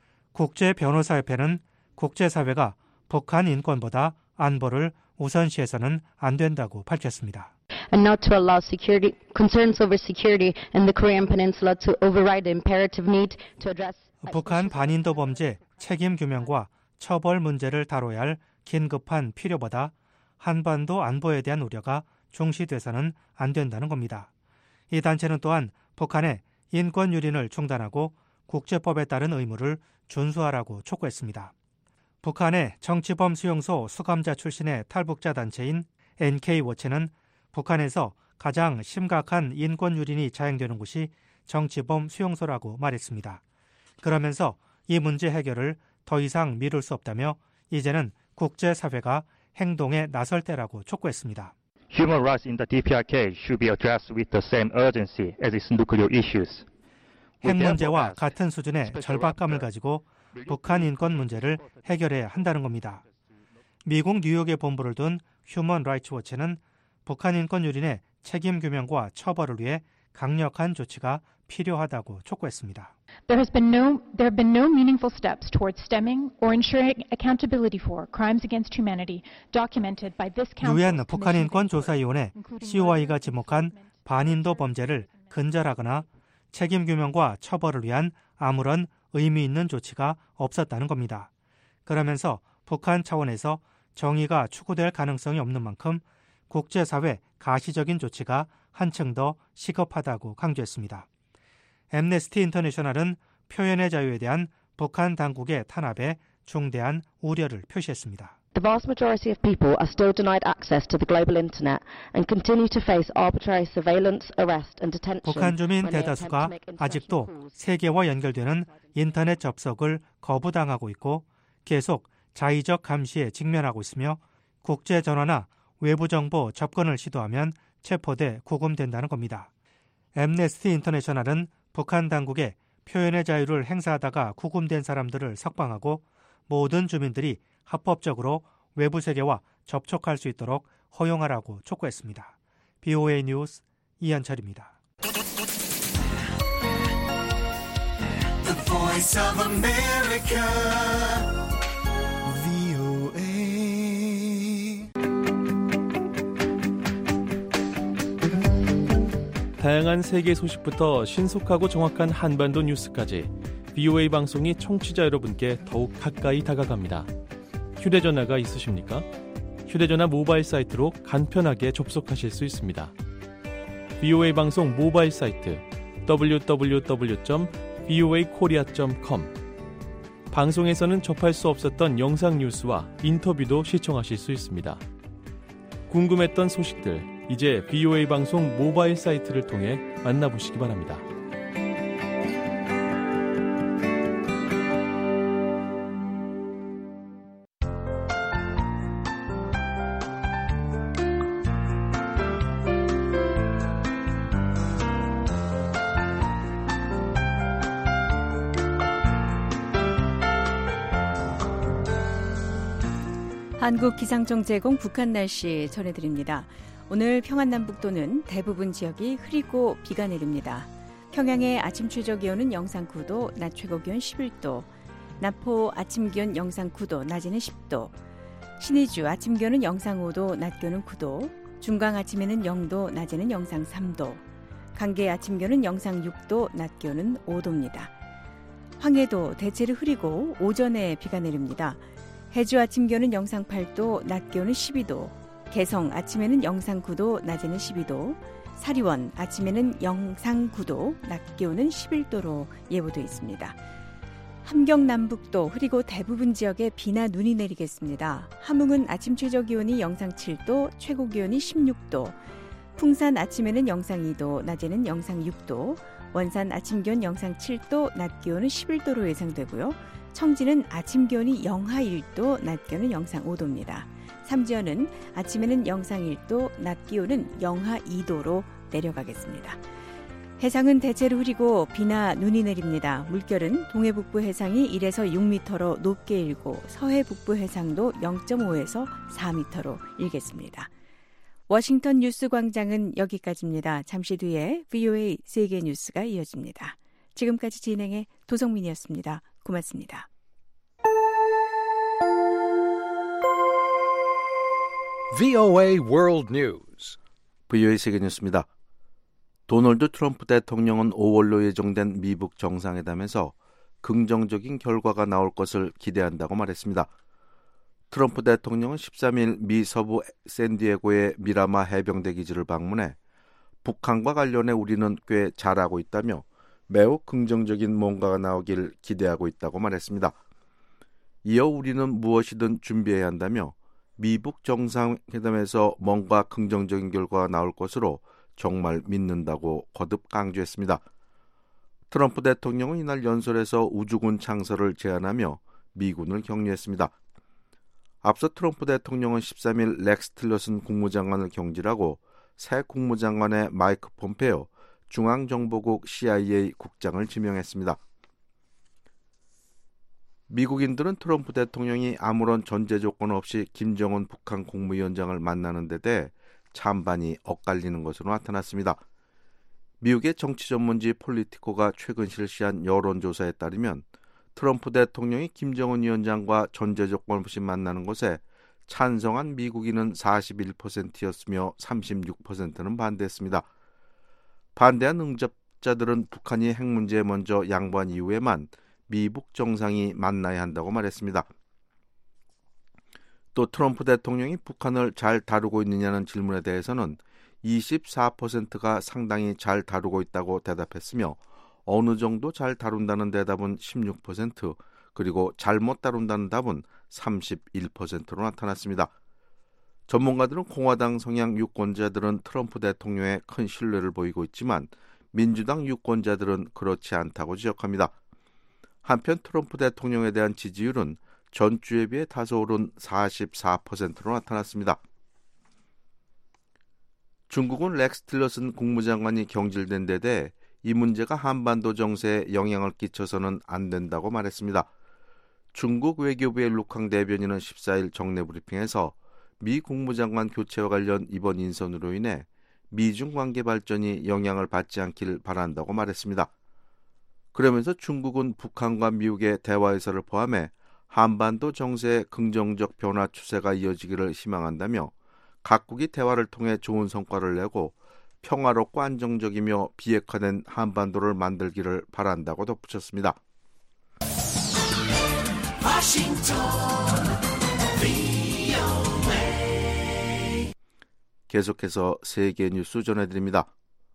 국제변호사협회는 국제사회가 북한 인권보다 안보를 우선시해서는 안 된다고 밝혔습니다. And not to allow security concerns over security in the Korean Peninsula to override the imperative need to address 북한 반인도 범죄 책임 규명과 처벌 문제를 다뤄야 할 긴급한 필요보다 한반도 안보에 대한 우려가 중시돼서는 안 된다는 겁니다. 이 단체는 또한 북한의 인권 유린을 중단하고 국제법에 따른 의무를 준수하라고 촉구했습니다. 북한의 정치범 수용소 수감자 출신의 탈북자 단체인 엔케이워치는 북한에서 가장 심각한 인권 유린이 자행되는 곳이 정치범 수용소라고 말했습니다. 그러면서 이 문제 해결을 더 이상 미룰 수 없다며 이제는 국제사회가 행동에 나설 때라고 촉구했습니다. Human rights in the 디피아르케이 should be addressed with the same urgency as its nuclear issues. 핵 문제와 같은 수준의 절박감을 가지고 북한 인권 문제를 해결해야 한다는 겁니다. 미국 뉴욕에 본부를 둔 휴먼 라이츠 워치는 북한 인권 유린의 책임 규명과 처벌을 위해 강력한 조치가 필요하다고 촉구했습니다. There has been no there have been no meaningful steps towards stemming or ensuring accountability for crimes against humanity documented by this council. 유엔 북한 인권 조사위원회 씨오아이가 지목한 반인도 범죄를 근절하거나 책임 규명과 처벌을 위한 아무런 의미 있는 조치가 없었다는 겁니다. 그러면서 북한 차원에서 정의가 추구될 가능성이 없는 만큼 국제사회 가시적인 조치가 한층 더 시급하다고 강조했습니다. 앰네스티 인터내셔널은 표현의 자유에 대한 북한 당국의 탄압에 중대한 우려를 표시했습니다. The vast majority of people are still denied access to the global internet and continue to face arbitrary surveillance, arrest and detention. 북한 주민 대다수가 아직도 세계와 연결되는 인터넷 접속을 거부당하고 있고 계속 자의적 감시에 직면하고 있으며 국제 전화나 외부 정보 접근을 시도하면 체포돼 구금된다는 겁니다. 앰네스티 인터내셔널은 북한 당국에 표현의 자유를 행사하다가 구금된 사람들을 석방하고 모든 주민들이 합법적으로 외부 세계와 접촉할 수 있도록 허용하라고 촉구했습니다. 비오에이 뉴스 이한철입니다. The Voice of America, 비오에이. 다양한 세계 소식부터 신속하고 정확한 한반도 뉴스까지 비오에이 방송이 청취자 여러분께 더욱 가까이 다가갑니다. 휴대전화가 있으십니까? 휴대전화 모바일 사이트로 간편하게 접속하실 수 있습니다. 비오에이 방송 모바일 사이트 더블유 더블유 더블유 점 비오에이 코리아 점 컴. 방송에서는 접할 수 없었던 영상 뉴스와 인터뷰도 시청하실 수 있습니다. 궁금했던 소식들 이제 비오에이 방송 모바일 사이트를 통해 만나보시기 바랍니다. 한국기상청 제공 북한 날씨 전해드립니다. 오늘 평안남북도는 대부분 지역이 흐리고 비가 내립니다. 평양의 아침 최저기온은 영상 구 도, 낮 최고기온 십일 도, 남포 아침 기온 영상 구 도, 낮에는 십 도, 신의주 아침 기온은 영상 오 도, 낮 기온은 구 도, 중강 아침에는 영 도, 낮에는 영상 삼 도, 강계 아침 기온은 영상 육 도, 낮 기온은 오 도입니다. 황해도 대체로 흐리고 오전에 비가 내립니다. 해주 아침 기온은 영상 팔 도, 낮 기온은 십이 도, 개성 아침에는 영상 구 도, 낮에는 십이 도, 사리원 아침에는 영상 구 도, 낮 기온은 십일 도로 예보돼 있습니다. 함경 남북도 흐리고 대부분 지역에 비나 눈이 내리겠습니다. 함흥은 아침 최저 기온이 영상 칠 도, 최고 기온이 십육 도, 풍산 아침에는 영상 이 도, 낮에는 영상 육 도, 원산 아침 기온 영상 칠 도, 낮 기온은 십일 도로 예상되고요. 청진은 아침 기온이 영하 일 도, 낮 기온은 영상 오 도입니다. 삼지연은 아침에는 영상 일 도, 낮 기온은 영하 이 도로 내려가겠습니다. 해상은 대체로 흐리고 비나 눈이 내립니다. 물결은 동해북부 해상이 일에서 육 미터로 높게 일고 서해북부 해상도 영 점 오에서 사 미터로 일겠습니다. 워싱턴 뉴스 광장은 여기까지입니다. 잠시 뒤에 비오에이 세계 뉴스가 이어집니다. 지금까지 진행의 도성민이었습니다. 고맙습니다. 비오에이 World News. 비오에이 세계 뉴스입니다. 도널드 트럼프 대통령은 오월로 예정된 미북 정상회담에서 긍정적인 결과가 나올 것을 기대한다고 말했습니다. 트럼프 대통령은 십삼 일 미 서부 샌디에고의 미라마 해병대 기지를 방문해 북한과 관련해 우리는 꽤 잘하고 있다며 매우 긍정적인 뭔가가 나오길 기대하고 있다고 말했습니다. 이어 우리는 무엇이든 준비해야 한다며 미북 정상회담에서 뭔가 긍정적인 결과가 나올 것으로 정말 믿는다고 거듭 강조했습니다. 트럼프 대통령은 이날 연설에서 우주군 창설을 제안하며 미군을 격려했습니다. 앞서 트럼프 대통령은 십삼 일 렉스 틸러슨 국무장관을 경질하고 새 국무장관의 마이크 폼페오 중앙정보국 씨아이에이 국장을 지명했습니다. 미국인들은 트럼프 대통령이 아무런 전제 조건 없이 김정은 북한 국무위원장을 만나는 데 대해 찬반이 엇갈리는 것으로 나타났습니다. 미국의 정치 전문지 폴리티코가 최근 실시한 여론조사에 따르면 트럼프 대통령이 김정은 위원장과 전제 조건 없이 만나는 것에 찬성한 미국인은 사십일 퍼센트였으며 삼십육 퍼센트는 반대했습니다. 반대한 응답자들은 북한이 핵 문제에 먼저 양보한 이후에만 미북 정상이 만나야 한다고 말했습니다. 또 트럼프 대통령이 북한을 잘 다루고 있느냐는 질문에 대해서는 이십사 퍼센트가 상당히 잘 다루고 있다고 대답했으며 어느 정도 잘 다룬다는 대답은 십육 퍼센트, 그리고 잘못 다룬다는 답은 삼십일 퍼센트로 나타났습니다. 전문가들은 공화당 성향 유권자들은 트럼프 대통령에 큰 신뢰를 보이고 있지만 민주당 유권자들은 그렇지 않다고 지적합니다. 한편 트럼프 대통령에 대한 지지율은 전주에 비해 다소 오른 사십사 퍼센트로 나타났습니다. 중국은 렉스 틸러슨 국무장관이 경질된 데 대해 이 문제가 한반도 정세에 영향을 끼쳐서는 안 된다고 말했습니다. 중국 외교부의 룩항 대변인은 십사일 정례 브리핑에서 미 국무장관 교체와 관련 이번 인선으로 인해 미중 관계 발전이 영향을 받지 않길 바란다고 말했습니다. 그러면서 중국은 북한과 미국의 대화 의사를 포함해 한반도 정세의 긍정적 변화 추세가 이어지기를 희망한다며 각국이 대화를 통해 좋은 성과를 내고 평화롭고 안정적이며 비핵화된 한반도를 만들기를 바란다고 덧붙였습니다. 계속해서 세계 뉴스 전해드립니다.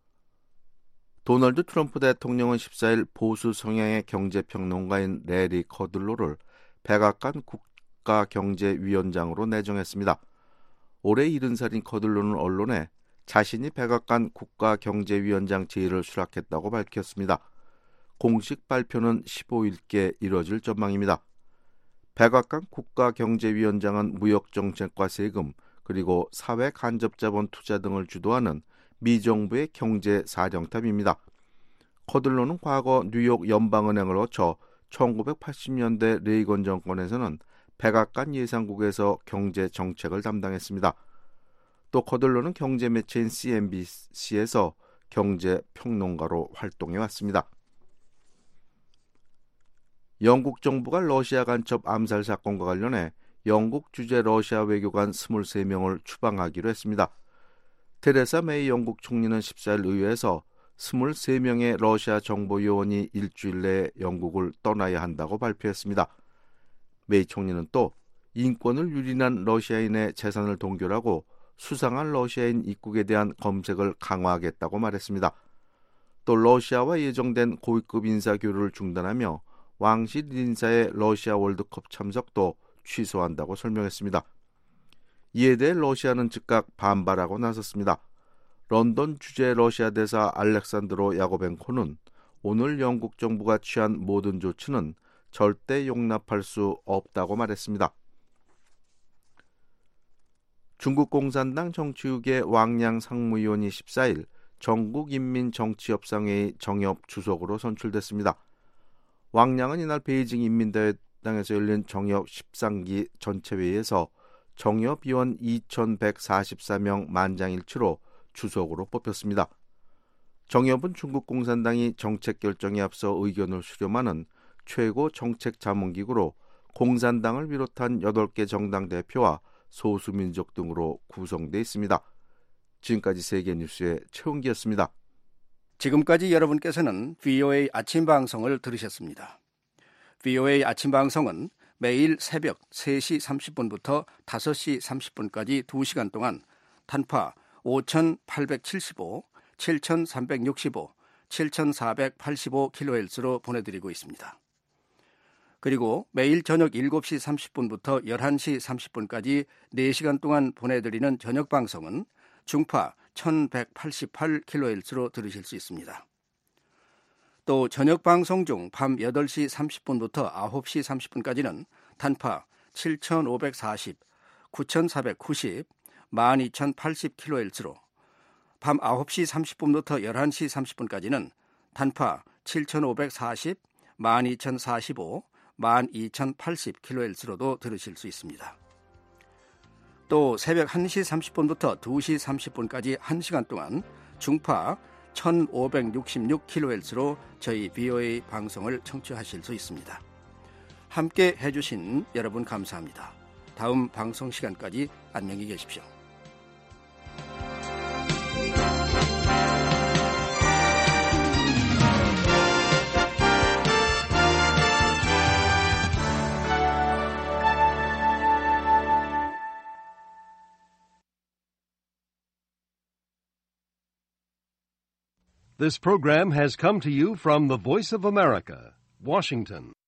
도널드 트럼프 대통령은 십사일 보수 성향의 경제평론가인 레리 커들로를 백악관 국가경제위원장으로 내정했습니다. 올해 일흔 살인 커들로는 언론에 자신이 백악관 국가경제위원장 지위를 수락했다고 밝혔습니다. 공식 발표는 십오일께 이뤄질 전망입니다. 백악관 국가경제위원장은 무역정책과 세금, 그리고 사회 간접자본 투자 등을 주도하는 미 정부의 경제사령탑입니다. 커들로는 과거 뉴욕 연방은행을 거쳐 천구백팔십년대 레이건 정권에서는 백악관 예산국에서 경제정책을 담당했습니다. 또 커들로는 경제매체인 씨엔비씨에서 경제평론가로 활동해왔습니다. 영국 정부가 러시아 간첩 암살 사건과 관련해 영국 주재 러시아 외교관 이십삼 명을 추방하기로 했습니다. 테레사 메이 영국 총리는 십사일 의회에서 이십삼 명의 러시아 정보요원이 일주일 내에 영국을 떠나야 한다고 발표했습니다. 메이 총리는 또 인권을 유린한 러시아인의 재산을 동결하고 수상한 러시아인 입국에 대한 검색을 강화하겠다고 말했습니다. 또 러시아와 예정된 고위급 인사 교류를 중단하며 왕실 인사의 러시아 월드컵 참석도 취소한다고 설명했습니다. 이에 대해 러시아는 즉각 반발하고 나섰습니다. 런던 주재 러시아 대사 알렉산드로 야고벤코는 오늘 영국 정부가 취한 모든 조치는 절대 용납할 수 없다고 말했습니다. 중국 공산당 정치국의 왕양 상무위원이 십사일 전국인민정치협상회의 정협 주석으로 선출됐습니다. 왕양은 이날 베이징 인민대회당에서 열린 정협 십삼기 전체회의에서 정협위원 이천백사십사 명 만장일치로 주석으로 뽑혔습니다. 정협은 중국 공산당이 정책 결정에 앞서 의견을 수렴하는 최고 정책 자문기구로 공산당을 비롯한 여덟 개 정당 대표와 소수민족 등으로 구성되어 있습니다. 지금까지 세계뉴스의 최홍기였습니다. 지금까지 여러분께서는 브이오에이 아침 방송을 들으셨습니다. 브이오에이 아침 방송은 매일 새벽 세 시 삼십 분부터 다섯 시 삼십 분까지 두 시간 동안 단파 오천팔백칠십오, 칠천삼백육십오, 칠천사백팔십오 킬로헤르츠로 보내드리고 있습니다. 그리고 매일 저녁 일곱 시 삼십 분부터 열한 시 삼십 분까지 네 시간 동안 보내드리는 저녁 방송은 중파 천백팔십팔 킬로헤르츠로 들으실 수 있습니다. 또 저녁 방송 중 밤 여덟 시 삼십 분부터 아홉 시 삼십 분까지는 단파 칠천오백사십, 구천사백구십, 만 이천팔십 킬로헤르츠로, 밤 아홉 시 삼십 분부터 열한 시 삼십 분까지는 단파 칠천오백사십, 만 이천사십오, 만 이천팔십 킬로헤르츠로도 들으실 수 있습니다. 또 새벽 한 시 삼십 분부터 두 시 삼십 분까지 한 시간 동안 중파 천오백육십육 킬로헤르츠로 저희 브이오에이 방송을 청취하실 수 있습니다. 함께 해주신 여러분 감사합니다. 다음 방송 시간까지 안녕히 계십시오. This program has come to you from the Voice of America, Washington.